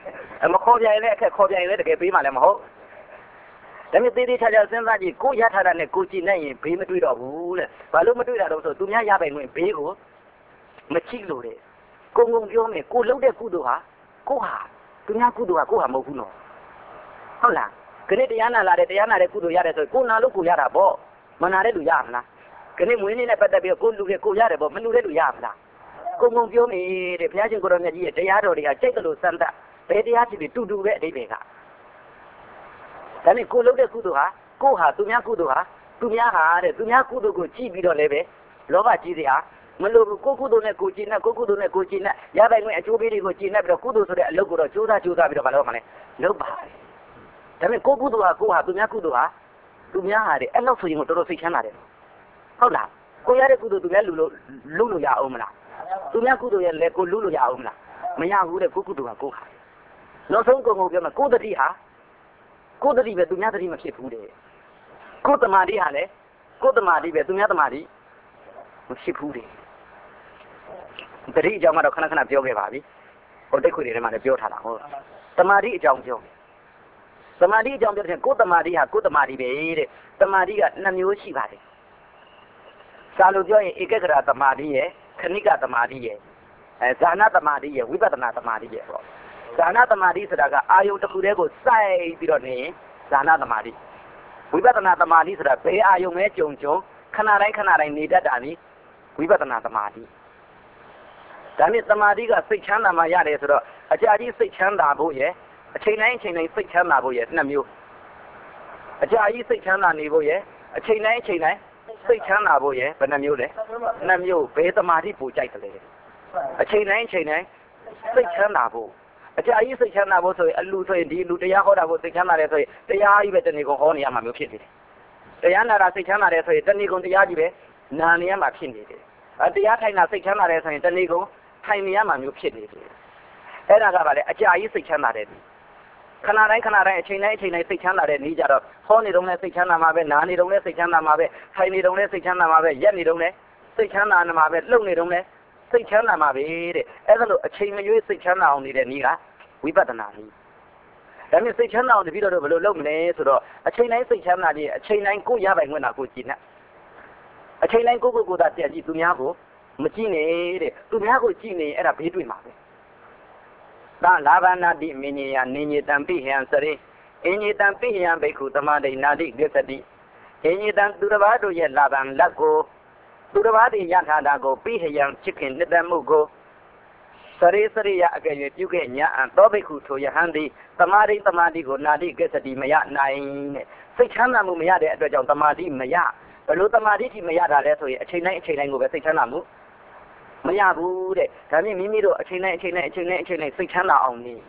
မခေါ်ပြရင်လည်းအခက်ခေါ်ပြရင်လည်းတကယ်ပေးမှလည်းမဟုတ်ဒါပေမဲ့သေးသေးချာချာစဉ်းစားကြည့်ကိုရထားတာနဲ့ကိုကြည့်နိုင်ရင်ဘေးမတွေ့တော့ဘူးတဲ့ဘာလို့မတွေ့တာတော့ဆိုသူများရပိုင်ခွင့်ဘေးကိုမချိလို့တဲ့ကိုငုံပြောမယ်ကိုလှုပ်တဲ့ကုသိုလ်ဟာကိုဟာသူများကုသိုလ်ဟာကိုဟာမဟုတ်ဘူးနော်ဟုတ်လားခဏတရားနာလာတယ်တရားနာတဲ့ကုသိုလ်ရတယ်ဆိုကိုနာလို့ကိုရတာပေါ့မနာတဲ့လူရမလားခဏမွေးနေ့နဲ့ပတ်သက်ပြီးကိုလူတဲ့ကိုရတယ်ပေါ့မလူတဲ့လူရမလားကိုငုံပြောမယ်တဲ့ဘုရားရှင်ကိုရောမြတ်ကြီးရဲ့တရားတော်တွေကစိတ်ကလေးစမ်းသပ်ဘယ်တရားဖြစ်ပြီးတူတူပဲအဓိပ္ပာယ်ကဒါနဲ့ကိုလုပ်တဲ့ကုသိုလ်ဟာကိုဟာသူများကုသိုလ်ဟာသူများဟာတဲ့သူများကုသိုလ်ကိုကြည့်ပြီးတော့လည်းပဲလောဘကြီးစရာမလို့ကိုကုသိုလ်နဲ့ကိုကြည်နဲ့ကိုကုသိုလ်နဲ့ကိုကြည်နဲ့ရပိုင်ခွင့်အကျိုးပေးတွေကိုကြည်နဲ့ပြီးတော့ကုသိုလ်ဆိုတဲ့အလုပ်ကိုတော့ကြိုးစားပြီးတော့မလုပ်ပါနဲ့လုပ်ပါဒါပေမဲ့ကိုကုသိုလ်ဟာကိုဟာသူများကုသိုလ်ဟာသူများဟာတဲ့အဲ့လောက်ဆိုရင်တော့တော်တော်စိတ်ချမ်းသာတယ်ဟုတ်လားကိုရတဲ့ကုသိုလ်သူများလူလို့ရအောင်မလားသူများကုသိုလ်ရဲ့လည်းကိုလူလို့ရအောင်မလားမရဘူးတဲ့ကိုကုသိုလ်ဟာကိုဟာနောက်ဆုံးကိုပြောမယ်ကိုတတိဟာကိုတတိပဲသူများတတိမဖြစ်ဘူးတဲ့ကိုတမာတိဟာလည်းကိုတမာတိပဲသူများတမာတိမဖြစ်ဘူးတဲ့တတိအကြောင်းကတော့ခဏခဏပြောခဲ့ပါပြီဟိုတိတ်ခွေတွေထဲမှာလည်းပြောထားတာဟုတ်တမာတိအကြောင်းပြောတမာတိအကြောင်းပြောတဲ့ကိုတမာတိဟာကိုတမာတိပဲတဲ့တမာတိက2မျိုးရှိပါတယ်စာလို့ပြောရင်ဧကဂရတမာတိရဲ့ခဏိကတမာတိရဲ့ဇာနာတမာတိရဲ့ဝိပဿနာတမာတိရဲ့ပေါ့ဇာနာတမာတိဆိုတာကအာယုတစ်ခုတည်းကိုစိုက်ပြီးတော့နေဇာနာတမာတိဝိပဿနာတမာတိဆိုတာဘယ်အာယုမဲကြုံခဏတိုင်းနေတတ်တာနိဝိပဿနာတမာတိဒါနဲ့တမာတိကစိတ်ချမ်းသာမှရတယ်ဆိုတော့အကြာကြီးစိတ်ချမ်းသာဖို့ရဲ့အချိန်တိုင်းစိတ်ချမ်းသာဖို့ရဲ့2မျိုးအကြာကြီးစိတ်ချမ်းသာနေဖို့ရဲ့အချိန်တိုင်းစိတ်ချမ်းသာဖို့ရဲ့ဘယ်နှမျိုးလဲ2မျိုးဘယ်တမာတိပူကြိုက်တယ်လဲအချိန်တိုင်းစိတ်ချမ်းသာဖို့အကြာကြီးစိတ်ချမ်းသာဖို့ဆိုရင်အလူဆိုရင်ဒီလူတရားဟောတာကိုစိတ်ချမ်းသာတယ်ဆိုရင်တရားကြီးပဲတဏှိကုံဟောနေရမှာမျိုးဖြစ်နေတယ်တရားနာတာစိတ်ချမ်းသာတယ်ဆိုရင်တဏှိကုံတရားကြီးပဲနာနေရမှာဖြစ်နေတယ်တရားထိုင်တာစိတ်ချမ်းသာတယ်ဆိုရင်တဏှိကုံထိုင်နေရမှာမျိုးဖြစ်နေတယ်အဲ့ဒါကပါလေအကြာကြီးစိတ်ချမ်းသာတယ်ခဏတိုင်းအချိန်တိုင်းစိတ်ချမ်းသာတဲ့နေ့ကြတော့ဟောနေတော့လည်းစိတ်ချမ်းသာမှာပဲနာနေတော့လည်းစိတ်ချမ်းသာမှာပဲထိုင်နေတော့လည်းစိတ်ချမ်းသာမှာပဲရက်နေတော့လည်းစိတ်ချမ်းသာမှာပဲလှုပ်နေတော့လည်းစိတ်ချမ်းသာမှာပဲတဲ့အဲ့ဒါလို့အချိန်မရွေးစိတ်ချမ်းသာအောင်နေတဲ့နေ့ကဝိပဿနာနည်းဒါနဲ့စိတ်ချမ်းသာအောင်တပည့်တော်တို့ဘယ်လိုလုပ်မလဲဆိုတော့အချိန်တိုင်းစိတ်ချမ်းသာခြင်းအချိန်တိုင်းကိုရပိုင်ခွင့်တာကိုကြည်နဲ့အချိန်တိုင်းကိုသာတက်ကြည့်သူများကိုမကြည့်နဲ့တဲ့သူများကိုကြည့်နေအဲ့ဒါဘေးတွေ့မှာပဲသာလာဘာနာတိမင်းကြီးယနေညတံပိဟယံစရိအင်းညတံပိဟယံဘိက္ခုသမာဒိနာတိဂစ္စတိအင်းညတံသူတစ်ပါးတို့ရဲ့လာဘံလက်ကိုသူတစ်ပါးတည်းရထားတာကိုပိဟယံချစ်ခင်နှစ်သက်မှုကိုစရိယအကယ်၍ပြုခဲ့ညာအံသောဘိက္ခုထိုယဟန်သည်သမာဓိကိုနာတိဂစ္စတိမရနိုင်တဲ့စိတ်ချမ်းသာမှုမရတဲ့အတွက်ကြောင့်သမာဓိမရဘယ်လိုသမာဓိထိမရတာလဲဆိုရင်အချိန်တိုင်းကိုပဲစိတ်ချမ်းသာမှုမရဘူးတဲ့ဒါမြင့်မိမိတို့အချိန်တိုင်းစိတ်ချမ်းသာအောင်နေ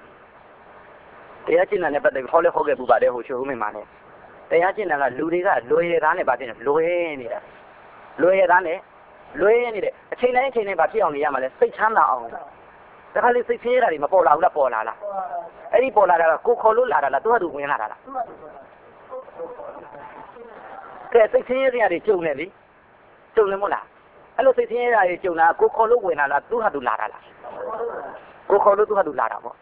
တရားကျင့်တာနဲ့ပတ်သက်ပြီးဟောခဲ့ပူပါတယ်ဟိုချိုးဦးမင်းပါနဲ့တရားကျင့်တာကလူတွေကလွယ်ရသားနဲ့ပါတယ်လွယ်နေတာလွယ်ရသားနဲ့လွယ်နေတယ်အချိန်တိုင်းဘာဖြစ်အောင်နေရမှာလဲစိတ်ချမ်းသာအောင်ဒါခါလေးစိတ်ဆင်းရဲတာတွေမပေါ်လာဘူးလားပေါ်လာလားအဲ့ဒီပေါ်လာတာကကိုခေါ်လို့လာတာလားသူကသူဝင်လာတာလားကဲစိတ်ဆင်းရဲတွေကြုံနေလေကြုံနေမို့လားအဲ့လိုစိတ်ဆင်းရဲတွေကြုံလာကိုခေါ်လို့ဝင်လာလားသူကသူလာတာလားကိုခေါ်လို့သူကသူလာတာပေါ့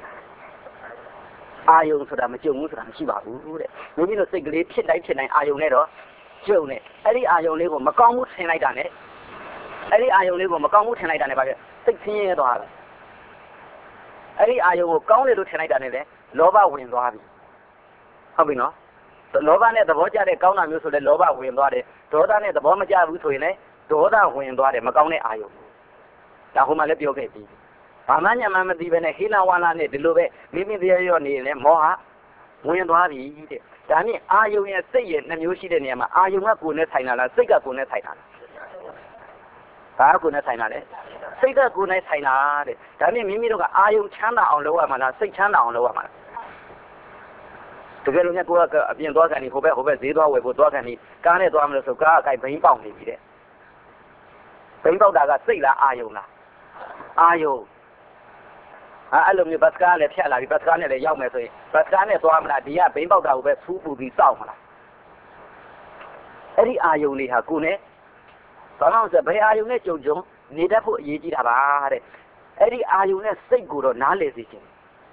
အာယုံဆိုတာမကြုံဘူးဆိုတာမရှိပါဘူးတဲ့မိမိတို့စိတ်ကလေးဖြစ်တိုင်းအာယုံနဲ့တော့ကြုံနေအဲ့ဒီအာယုံလေးကိုမကောင်းဘူးထင်လိုက်တာနဲ့အဲ့ဒီအာယုံလေးကိုမကောင်းဘူးထင်လိုက်တာနဲ့ပါပဲစိတ်ဆင်းရဲသွားတယ်အဲ့ဒီအာယုံကိုကောင်းတယ်လို့ထင်လိုက်တာနဲ့လေလောဘဝင်သွားပြီဟုတ်ပြီနော်လောဘနဲ့သဘောကျတဲ့ကောင်းတာမျိုးဆိုလဲလောဘဝင်သွားတယ်ဒေါသနဲ့သဘောမကျဘူးဆိုရင်လည်းဒေါသဝင်သွားတယ်မကောင်းတဲ့အာယုံဒါဟိုမှလည်းပြောခဲ့ပြီဘာမှညမှမသိပဲနဲ့ဟိလဝါလာနဲ့ဒီလိုပဲမိမိတရားရောနေရင်လည်းမောဟဝင်သွားပြီတဲ့ဒါနဲ့အာယုံရဲ့စိတ်ရဲ့2မျိုးရှိတဲ့နေရာမှာအာယုံကကိုယ်နဲ့ဆိုင်တာလားစိတ်ကကိုယ်နဲ့ဆိုင်တာလားဘာကိုယ်နဲ့ဆိုင်တာလဲစိတ်ကကိုယ်နဲ့ဆိုင်တာတဲ့ဒါနဲ့မိမိတို့ကအာယုံချမ်းသာအောင်လုပ်ရမှာလားစိတ်ချမ်းသာအောင်လုပ်ရမှာလားတကယ်လို့ကိုကအပြင်သွားကန်နေဟိုဘက်ဈေးသွားဝယ်ဖို့သွားကန်နေကားနဲ့သွားမလို့ဆိုကားအကိုက်ဘိန်းပေါက်နေပြီတဲ့ဘိန်းပေါက်တာကစိတ်လားအာယုံလားအာယုံအဲ့လိုမျိုးဘတ်ကားလည်းဖြတ်လာပြီဘတ်ကားနဲ့လည်းရောက်မယ်ဆိုရင်ဘတ်ကားနဲ့သွားမလားဒီကဘိန်းပေါက်တာကိုပဲဖူးပူပြီးစောက်မလားအဲ့ဒီအာယုံလေးဟာကိုယ်နဲ့ဘာမှမဆိုဘယ်အာယုံနဲ့ကြုံနေတတ်ဖို့အရေးကြီးတာပါတဲ့အဲ့ဒီအာယုံနဲ့စိတ်ကိုတော့နားလည်စေချင်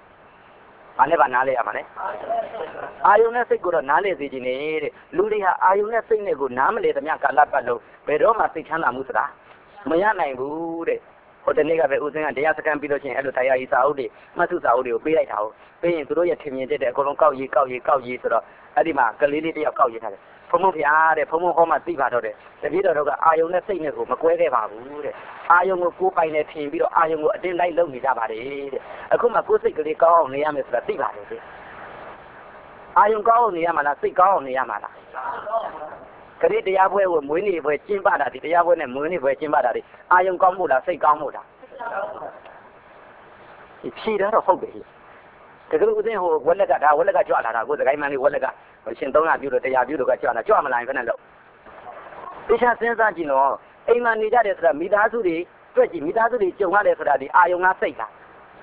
ဘာနဲ့ပါနားလဲရမှာလဲအာယုံနဲ့စိတ်ကိုတော့နားလဲစေခြင်းနေတဲ့လူတွေဟာအာယုံနဲ့စိတ်နဲ့ကိုနားမလဲသမျှကာလပတ်လုံးဘယ်တော့မှစိတ်ချမ်းသာမှုဆိုတာမရနိုင်ဘူးတဲ့ဟိုတနေ့ကပဲဦးစင်းကတရားစခန်းပြီးလို့ချင်းအဲ့လိုတရားကြီးစာအုပ်တွေမှတ်စုစာအုပ်တွေကိုပေးလိုက်တာဟုတ်ပေးရင်သူတို့ရဲ့ထင်မြင်တဲ့အကုန်လုံးကောက်ရေးဆိုတော့အဲ့ဒီမှာကလေးလေးတယောက်ကောက်ရေးထားတယ်ဖုံဖုံဖျားတဲ့ဖုံဖုံဟောမှသိပါတော့တယ်တပည့်တော်တို့ကအာယုံနဲ့စိတ်နဲ့ကိုမကွဲခဲ့ပါဘူးတဲ့အာယုံကိုကိုယ်ပိုင်နဲ့ထင်ပြီးတော့အာယုံကိုအတင်းလိုက်လုပ်နေကြပါတယ်တဲ့အခုမှကိုယ်စိတ်ကလေးကောင်းအောင်နေရမယ်ဆိုတာသိပါတယ်တဲ့အာယုံကောင်းအောင်နေရမှာလားစိတ်ကောင်းအောင်နေရမှာလားကလေးတရားပွဲကိုမွေးနေ့ပွဲကျင်းပတာဒီတရားပွဲနဲ့မွေးနေ့ပွဲကျင်းပတာဒီအာယုံကောင်းမှုလားစိတ်ကောင်းမှုလားဖြေတော့ဟုတ်တယ်တကယ်လို့ဦးသိန်းဟိုဝက်လက်ကဒါဝက်လက်ကကြွလာတာကိုစကိုင်းမန်းလေးဝက်လက်ကရှင်300ပြုလို့100ပြုလို့ကကြွလာကြွမလာရင်ခဏလို့တခြားစဉ်းစားကြည့်တော့အိမ်မှာနေကြတယ်ဆိုတာမိသားစုတွေတွေ့ကြည့်မိသားစုတွေကြုံရတယ်ဆိုတာဒီအာယုံကစိတ်လား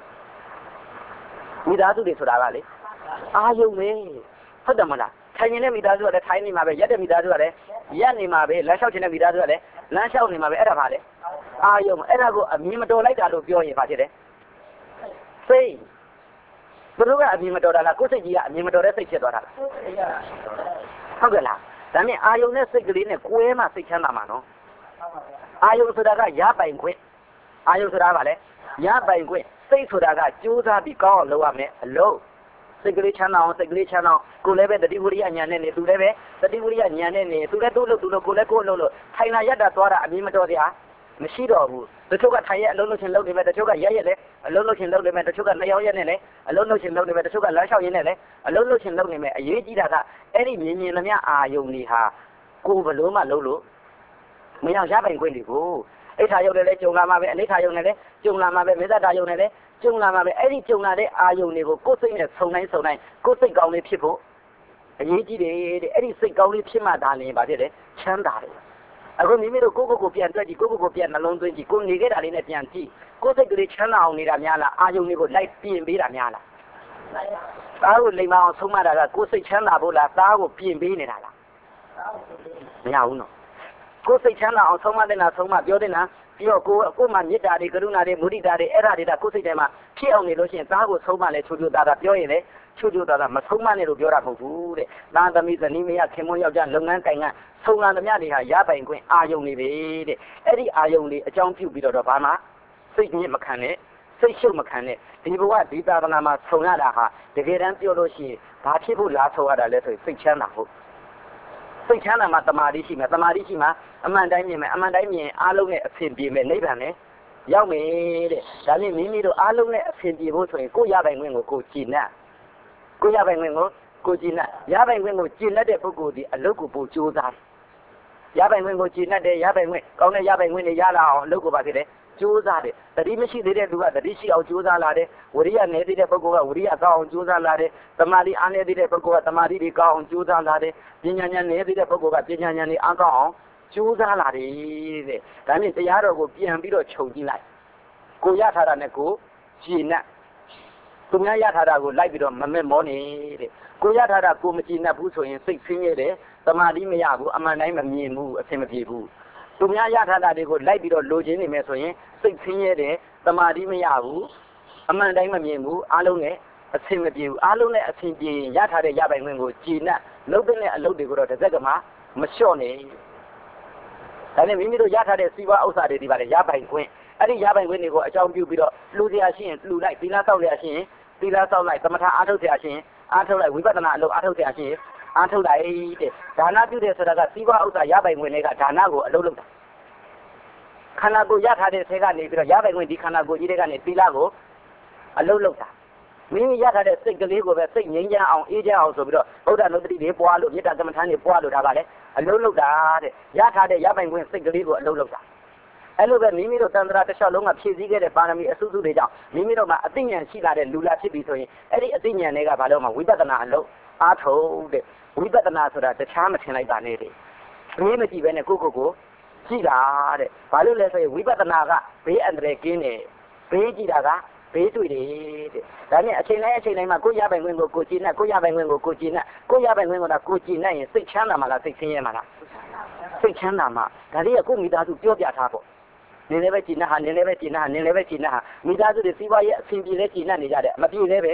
မိသားစုတွေဆိုတာကလေအာယုံပဲဟုတ်တယ်မလားထိုင်နေတဲ့မိသားစုကလည်းထိုင်နေမှာပဲရက်တဲ့မိသားစုကလည်းရက်နေမှာပဲလမ်းလျှောက်နေတဲ့မိသားစုကလည်းလမ်းလျှောက်နေမှာပဲအဲ့ဒါပါလေအာယုံအဲ့ဒါကိုအမြင်မတော်လိုက်တာလို့ပြောရင်ဘာဖြစ်လဲစိတ်ဘယ်လိုကအမြင်မတော်တာလားကိုယ်စိတ်ကြီးကအမြင်မတော်တဲ့စိတ်ဖြစ်သွားတာလားဟုတ်ကဲ့လားဒါနဲ့အာယုံနဲ့စိတ်ကလေးနဲ့ကွဲမှစိတ်ချမ်းသာမှာနော်အာယုံဆိုတာကရပိုင်ခွင့်အာယုံဆိုတာကလည်းရပိုင်ခွင့်စိတ်ဆိုတာကကြိုးစားပြီးကောင်းအောင်လုပ်ရမယ်အလုပ်စိတ်ကလေးချမ်းသာအောင်စိတ်ကလေးချမ်းသာအောင်ကိုလည်းပဲတတိဝရိယဉာဏ်နဲ့နေသူလည်းပဲတတိဝရိယဉာဏ်နဲ့နေသူလည်းတို့လို့သူလို့ကိုလည်းကိုလို့ထိုင်လာရတာသွားတာအမြင်မတော်စရာမရှိတော့ဘူးတချို့ကထိုင်ရအလုံးလုံးချင်းလုပ်နေမယ်တချို့ကရက်ရက်လည်းအလုံးလုံးချင်းလုပ်နေမယ်တချို့ကနှစ်ယောက်ရက်နဲ့လည်းအလုံးလုံးချင်းလုပ်နေမယ်တချို့ကလမ်းလျှောက်ရင်းနဲ့လည်းအလုံးလုံးချင်းလုပ်နေမယ်အရေးကြီးတာကအဲ့ဒီမြင်သမျှအာယုံတွေဟာကိုယ်ဘလို့မှလုပ်လို့မရရပိုင်ခွင့်တွေကိုအိဋ္ဌာယုံနဲ့လည်းကြုံလာမှာပဲအနိဋ္ဌာယုံနဲ့လည်းကြုံလာမှာပဲမေတ္တာယုံနဲ့လည်းကြုံလာမှာပဲအဲ့ဒီကြုံလာတဲ့အာယုံတွေကိုကိုယ်စိတ်နဲ့ဆုံတိုင်းကိုယ်စိတ်ကောင်းလေးဖြစ်ဖို့အရေးကြီးတယ်တဲ့အဲ့ဒီစိတ်ကောင်းလေးဖြစ်မှသာလျှင်ဗာဖြစ်တယ်ချမ်းသာတယ်အခုမိမိတို့ကိုယ့်ကိုယ်ပြန်တွက်ကြည့်ကိုယ့်ကိုယ်ပြန်နှလုံးသွင်းကြည့်ကိုယ်နေခဲ့တာလေးနဲ့ပြန်ကြည့်ကိုယ်စိတ်ကလေးချမ်းသာအောင်နေတာများလားအာယုံတွေကိုလိုက်ပြင်ပေးတာများလားသားကိုလိမ်မအောင်ဆုံးမတာကကိုယ်စိတ်ချမ်းသာဖို့လားသားကိုပြင်ပေးနေတာလားမရဘူးနော်ကိုယ်စိတ်ချမ်းသာအောင်ဆုံးမတဲ့နာဆုံးမပြောတဲ့နာပြီးတော့ကိုယ်မှာမေတ္တာတွေကရုဏာတွေမုဒိတာတွေအဲ့ဒါတွေကကိုယ်စိတ်ထဲမှာဖြစ်အောင်နေလို့ရှိရင်သားကိုဆုံးမလဲချိုးချိုးသားသားပြောရင်လေချိုးချိုးသားသားမဆုံးမနဲ့လို့ပြောတာမဟုတ်ဘူးတဲ့သားသမီးဇနီးမယားခင်မွန်းယောက်ျားလုပ်ငန်းကိုင်ကဆုံးလာသမျှတွေဟာရပိုင်ခွင့်အာယုံနေပဲတဲ့အဲ့ဒီအာယုံလေးအကြောင်းပြုပြီးတော့ဘာမှစိတ်ညစ်မခံနဲ့စိတ်ရှုပ်မခံနဲ့ဒီဘဝဒီသာသနာမှာဆုံရတာဟာတကယ်တမ်းပြောလို့ရှိရင်ဘာဖြစ်ဖို့လားဆုံရတာလဲဆိုရင်စိတ်ချမ်းသာဖို့စိတ်ချမ်းသာမှတမာတိရှိမယ်တမာတိရှိမှအမှန်တိုင်းမြင်မယ်အမှန်တိုင်းမြင်အားလုံးနဲ့အဆင်ပြေမယ်နိဗ္ဗာန်နဲ့ရောက်မယ်တဲ့ဒါနဲ့မိမိတို့အားလုံးနဲ့အဆင်ပြေဖို့ဆိုရင်ကိုယ်ရပိုင်ခွင့်ကိုကိုယ်ကြည်နပ်ကိုယ်ရပိုင်ခွင့်ကိုကိုယ်ကြည်နပ်ရပိုင်ခွင့်ကိုကြည်နပ်တဲ့ပုဂ္ဂိုလ်ဒီအလုပ်ကိုပို့ကြိုးစားရပိုင်ခွင့်ကိုကြည်နပ်တယ်ရပိုင်ခွင့်ကောင်းတဲ့ရပိုင်ခွင့်တွေရလာအောင်အလုပ်ကိုပါဖြစ်တယ်ကြိုးစားတယ်တတိမရှိသေးတဲ့လူကတတိရှိအောင်ကြိုးစားလာတယ်ဝရိယနည်းသေးတဲ့ပုဂ္ဂိုလ်ကဝရိယကောင်းအောင်ကြိုးစားလာတယ်သမာဓိအားနည်းသေးတဲ့ပုဂ္ဂိုလ်ကသမာဓိတွေကောင်းအောင်ကြိုးစားလာတယ်ပညာဉာဏ်နည်းသေးတဲ့ပုဂ္ဂိုလ်ကပညာဉာဏ်တွေအားကောင်းအောင်ကြိုးစားလာတယ်တဲ့ဒါနဲ့တရားတော်ကိုပြန်ပြီးတော့ခြုံကြည့်လိုက်ကိုရထားတာနဲ့ကိုကြည်နပ်သူများရထားတာကိုလိုက်ပြီးတော့မမက်မောနေတဲ့ကိုရထားတာကိုမကြည်နပ်ဘူးဆိုရင်စိတ်ဆင်းရဲတယ်သမာဓိမရဘူးအမှန်တိုင်းမမြင်ဘူးအဆင်မပြေဘူးသူများရထားတာတွေကိုလိုက်ပြီးတော့လိုချင်နေမယ်ဆိုရင်စိတ်ဆင်းရဲတယ်သမာဓိမရဘူးအမှန်တိုင်းမမြင်ဘူးအားလုံးနဲ့အဆင်မပြေဘူးအားလုံးနဲ့အဆင်ပြေရင်ရထားတဲ့ရပိုင်ခွင့်ကိုကြည်နပ်လုပ်တဲ့အလုပ်တွေကိုတော့တစ်စက်ကမှမလျှော့နဲ့ဒါနဲ့မိမိတို့ရထားတဲ့စီးပွားဥစ္စာတွေဒီပါလေရပိုင်ခွင့်အဲ့ဒီရပိုင်ခွင့်တွေကိုအကြောင်းပြုပြီးတော့လှူစရာရှိရင်လှူလိုက်သီလဆောက်ရရှိရင်သီလဆောက်လိုက်သမထအားထုတ်ရရှိရင်အားထုတ်လိုက်ဝိပဿနာအလုပ်အားထုတ်ရရှိရင်အားထုတ်လိုက်တဲ့ဒါနပြုတယ်ဆိုတာကစီးပွားဥစ္စာရပိုင်ခွင့်တွေကဒါနကိုအလုပ်လုပ်တာခန္ဓာကိုယ်ရထားတဲ့ဆဲကနေပြီးတော့ရပိုင်ခွင့်ဒီခန္ဓာကိုယ်ကြီးတွေကနေသီလကိုအလုပ်လုပ်တာမိမိရထားတဲ့စိတ်ကလေးကိုပဲစိတ်ငြိမ်းချမ်းအောင်အေးချမ်းအောင်ဆိုပြီးတော့ဗုဒ္ဓနုတ္တိတွေပွားလို့မေတ္တာကမ္မထာတွေပွားလို့ဒါပါလေအလုပ်လုပ်တာတဲ့ရထားတဲ့ရပိုင်ခွင့်စိတ်ကလေးကိုအလုပ်လုပ်တာအဲ့လိုပဲမိမိတို့တန်ត្រာတစ်လျှောက်လုံးကဖြည့်ဆည်းခဲ့တဲ့ပါရမီအစုစုတွေကြောင့်မိမိတို့မှာအသိဉာဏ်ရှိလာတဲ့လူလာဖြစ်ပြီဆိုရင်အဲ့ဒီအသိဉာဏ်တွေကဘာလို့မှဝိပဿနာအလုပ်အားထုတ်တဲ့ဝိပဿနာဆိုတာတခြားမထင်လိုက်ပါနဲ့တဲ့ဘေးမကြည့်ပဲနဲ့ကိုကြည့်တာတဲ့ဘာလို့လဲဆိုရင်ဝိပဿနာကဘေးအန္တရာယ်ကင်းတယ်ဘေးကြည့်တာကဘေးတွေ့တယ်တဲ့ဒါနဲ့အချိန်တိုင်းမှာကိုရပိုင်ခွင့်ကိုကိုကြည်နပ်ကိုရပိုင်ခွင့်ကိုကိုကြည်နပ်ကိုရပိုင်ခွင့်ကိုကိုကြည်နပ်ရင်စိတ်ချမ်းသာမှလားစိတ်ဆင်းရဲမှလားစိတ်ချမ်းသာမှဒါလေးကကိုမိသားစုပြောပြထားပေါ့နင်းလည်းပဲကြည်နပ်ဟာနင်းလည်းပဲကြည်နပ်ဟာနင်းလည်းပဲကြည်နပ်ဟာမိသားစုတွေစီးပွားရေးအဆင်ပြေလဲကြည်နပ်နေကြတယ်မပြေလဲပဲ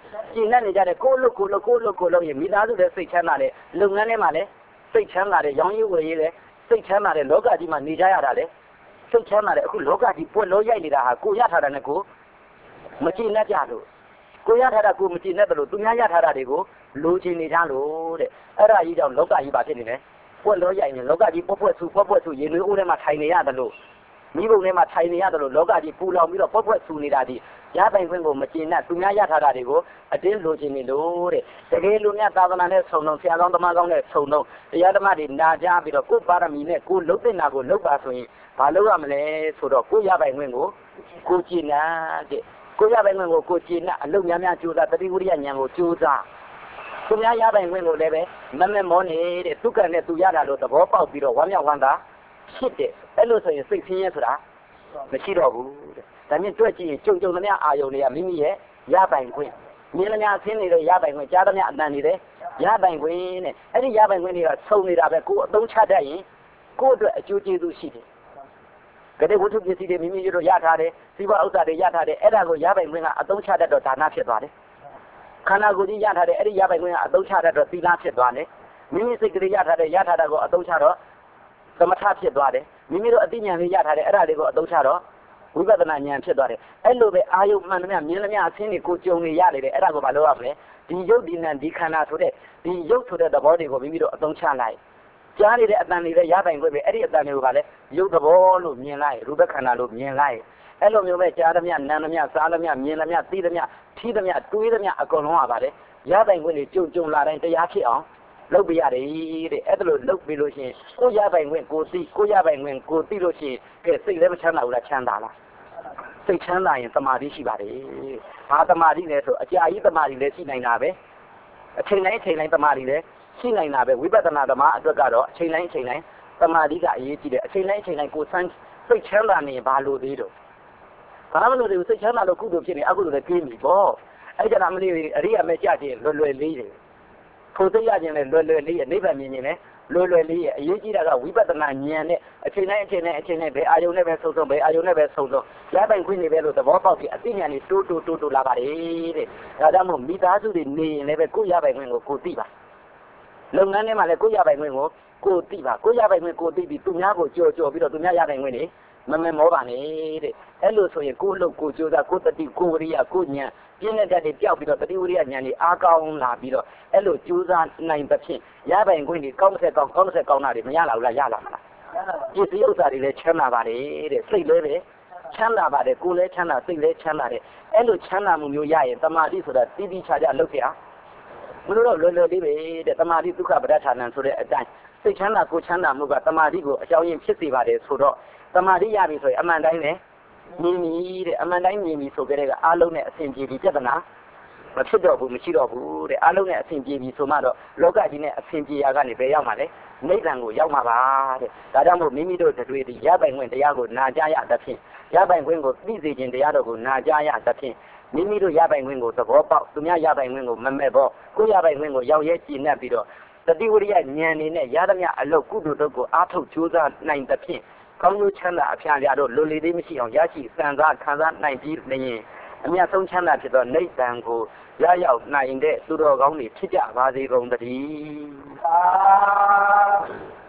ကျင့်နေကြတဲ့ကိုလို့ရေမိသားစုလည်းစိတ်ချမ်းသာတယ်လုပ်ငန်းထဲမှာလည်းစိတ်ချမ်းသာတယ်ရောင်းရည်ဝယ်ရည်လည်းစိတ်ချမ်းသာတယ်လောကကြီးမှာနေကြရတာလေစိတ်ချမ်းသာတယ်အခုလောကကြီးပွက်လို့ရိုက်နေတာဟာကိုရထားတာနဲ့ကိုမကြည့်နဲ့ကြလို့ကိုရထားတာကိုမကြည့်နဲ့တယ်လို့သူများရထားတာတွေကိုလိုချင်နေကြလို့တဲ့အဲ့ဒါကြီးကြောင့်လောကကြီးပါဖြစ်နေတယ်ပွက်လို့ရိုက်နေလောကကြီးပွက်ဆူရေနွေးအိုးထဲမှာထိုင်နေရတယ်လို့မိဘုံထဲမှာထိုင်နေရတယ်လို့လောကကြီးပူလောင်ပြီးတော့ပွက်ဆူနေတာဒီရပိုင်ခွင့်ကိုမကျင်နဲ့သူများရထားတာတွေကိုအတင်းလိုချင်နေလို့တဲ့တကယ်လို့များသာသနာနဲ့ဆုံတော့ဆရာကောင်းသမားကောင်းနဲ့ဆုံတော့တရားဓမ္မတွေနာကြားပြီးတော့ကိုယ်ပါရမီနဲ့ကိုယ်လုံးတင်တာကိုလုပ်ပါဆိုရင်ဘာလုပ်ရမလဲဆိုတော့ကိုယ်ရပိုင်ခွင့်ကိုကိုကျင်နာတဲ့ကိုရပိုင်ခွင့်ကိုကိုကျင်နာအလုပ်များကြိုးစားတတိဝိရိယဉာဏ်ကိုကြိုးစားသူများရပိုင်ခွင့်ကိုလည်းပဲမမဲမောနေတဲ့သူကနဲ့သူရတာလို့သဘောပေါက်ပြီးတော့ဝမ်းမြောက်ဝမ်းသာဖြစ်တယ်အဲ့လိုဆိုရင်စိတ်ဆင်းရဲဆိုတာမရှိတော့ဘူးတဲ့ဒါမြင့်တွေ့ကြည့်ရင်ကြုံသမျှအာယုန်တွေကမိမိရဲ့ရပိုင်ခွင့်မြင်သမျှဆင်းနေတဲ့ရပိုင်ခွင့်ကြားသမျှအတန်နေတဲ့ရပိုင်ခွင့်နဲ့အဲ့ဒီရပိုင်ခွင့်တွေကဆုံနေတာပဲကိုယ်အသုံးချတတ်ရင်ကိုယ့်အတွက်အကျိုးကျေးဇူးရှိတယ်ကတဲ့ဝတ္ထုပစ္စည်းတွေမိမိတို့ရထားတယ်စီးပွားဥစ္စာတွေရထားတယ်အဲ့ဒါကိုရပိုင်ခွင့်ကအသုံးချတတ်တော့ဒါနဖြစ်သွားတယ်ခန္ဓာကိုယ်ကြီးရထားတယ်အဲ့ဒီရပိုင်ခွင့်ကအသုံးချတတ်တော့သီလဖြစ်သွားတယ်မိမိစိတ်ကလေးရထားတယ်ရထားတာကိုအသုံးချတော့သမထဖြစ်သွားတယ်မိမိတို့အသိဉာဏ်လေးရထားတယ်အဲ့ဒါလေးကိုအသုံးချတော့ဝိပဿနာဉာဏ်ဖြစ်သွားတယ်အဲ့လိုပဲအာယုမှန်သမျှမြင်သမျှအဆင်းတွေကိုကြုံနေရတယ်အဲ့ဒါကိုမလုပ်ရမလဲဒီယုတ်ဒီနံဒီခန္ဓာဆိုတဲ့ဒီယုတ်ဆိုတဲ့သဘောတွေကိုမိမိတို့အသုံးချလိုက်ကြားနေတဲ့အတန်တွေလည်းရပိုင်ခွင့်ပဲအဲ့ဒီအတန်တွေကလည်းယုတ်သဘောလို့မြင်လိုက်ရူပခန္ဓာလို့မြင်လိုက်အဲ့လိုမျိုးပဲကြားသမျှနားသမျှစားသမျှမြင်သမျှသိသမျှထီးသမျှတွေးသမျှအကုန်လုံးကပါလေရပိုင်ခွင့်တွေကြုံလာတိုင်းတရားဖြစ်အောင်လုပ်ပြရတယ်တဲ့အဲ့ဒါလို့လုပ်ပြီးလို့ရှိရင်ကိုရပိုင်ခွင့်ကိုသိကိုရပိုင်ခွင့်ကိုသိလို့ရှိရင်ကဲစိတ်လည်းမချမ်းသာဘူးလားချမ်းသာလားစိတ်ချမ်းသာရင်သမာဓိရှိပါတယ်ဘာသမာဓိလဲဆိုအကြာကြီးသမာဓိလည်းရှိနိုင်တာပဲအချိန်တိုင်းသမာဓိလည်းရှိနိုင်တာပဲဝိပဿနာသမားအတွက်ကတော့အချိန်တိုင်းသမာဓိကအရေးကြီးတယ်အချိန်တိုင်းကိုစမ်းစိတ်ချမ်းသာနေဘာလို့သေးတော့ဘာမှမလို့စိတ်ချမ်းသာလို့ကုသိုလ်ဖြစ်နေအကုသိုလ်လည်းကျင်းပြီပေါ့အဲ့ကြတာမလေးအရိယာမဲ့ကြခြင်းလွယ်လေးတယ်ဖို့သိရခြင်းလည်းလွယ်လေးရဲ့နိဗ္ဗာန်မြင်ခြင်းလည်းလွယ်လေးရဲ့အရေးကြီးတာကဝိပဿနာဉာဏ်နဲ့အချိန်တိုင်းဘယ်အာယုန်နဲ့ပဲဆုံဘယ်အာယုန်နဲ့ပဲဆုံရပိုင်ခွင့်နေပဲလို့သဘောပေါက်ပြီးအသိဉာဏ်တွေတိုးလာပါတယ်တဲ့ဒါကြောင့်မို့မိသားစုတွေနေရင်လည်းပဲကိုရပိုင်ခွင့်ကိုကိုသိပါလုပ်ငန်းထဲမှာလည်းကိုရပိုင်ခွင့်ကိုကိုသိပါကိုရပိုင်ခွင့်ကိုသိပြီးသူများကိုကြော်ပြီးတော့သူများရပိုင်ခွင့်တွေမမောပါနဲ့တဲ့အဲ့လိုဆိုရင်ကိုလှုပ်ကိုကြိုးစားကိုတတိကိုဝရိယကိုဉာဏ်ပြင်းတဲ့ဓာတ်တွေပျောက်ပြီးတော့တတိဝရိယဉာဏ်တွေအားကောင်းလာပြီးတော့အဲ့လိုကြိုးစားနိုင်သဖြင့်ရပိုင်ခွင့်တွေကောင်းတဲ့ကောင်းတာတွေမရလာဘူးလားရလာမလားပစ္စည်းဥစ္စာတွေလည်းချမ်းသာပါတယ်တဲ့စိတ်လည်းပဲချမ်းသာပါတယ်ကိုယ်လည်းချမ်းသာစိတ်လည်းချမ်းသာတယ်အဲ့လိုချမ်းသာမှုမျိုးရရင်တမာတိဆိုတာတိတိကျကျလုပ်เสียမလို့တော့လွယ်လေးပဲတဲ့တမာတိဒုက္ခပဋ္ဌာနံဆိုတဲ့အတိုင်းစိတ်ချမ်းသာကိုချမ်းသာမှုကတမာတိကိုအကြောင်းရင်းဖြစ်စေပါတယ်ဆိုတော့တမာတိရပြီဆိုရင်အမှန်တိုင်းပဲမြင်ပြီတဲ့အမှန်တိုင်းမြင်ပြီဆိုကြတဲ့ကအားလုံးနဲ့အစဉ်ပြေပြီးပြဿနာမဖြစ်တော့ဘူးမရှိတော့ဘူးတဲ့အားလုံးနဲ့အစဉ်ပြေပြီးဆိုမှတော့လောကကြီးနဲ့အစဉ်ပြေရာကနေဘယ်ရောက်မှာလဲနိဗ္ဗာန်ကိုရောက်မှာပါတဲ့ဒါကြောင့်မို့မိမိတို့တွေဒီရပိုင်ခွင့်တရားကိုနာကြားရသဖြင့်ရပိုင်ခွင့်ကိုသိစေခြင်းတရားတော်ကိုနာကြားရသဖြင့်မိမိတို့ရပိုင်ခွင့်ကိုသဘောပေါက်သူများရပိုင်ခွင့်ကိုမမဲ့ဘောကိုရပိုင်ခွင့်ကိုရောက်ရဲကြည်နပ်ပြီးတော့တတိဝရိယဉာဏ်နေနဲ့ရသမျှအလုပ်ကုသိုလ်တို့ကိုအားထုတ်ကြိုးစားနိုင်သဖြင့်ကောင်းကျိုးချမ်းသာအဖျားပြတော့လိုလေသေးမရှိအောင်ရရှိစံစားခံစားနိုင်ပြီးလျင်အမြတ်ဆုံးချမ်းသာဖြစ်သောနိဗ္ဗာန်ကိုရရောက်နိုင်တဲ့သူတော်ကောင်းတွေဖြစ်ကြပါစေကုန်သတည်း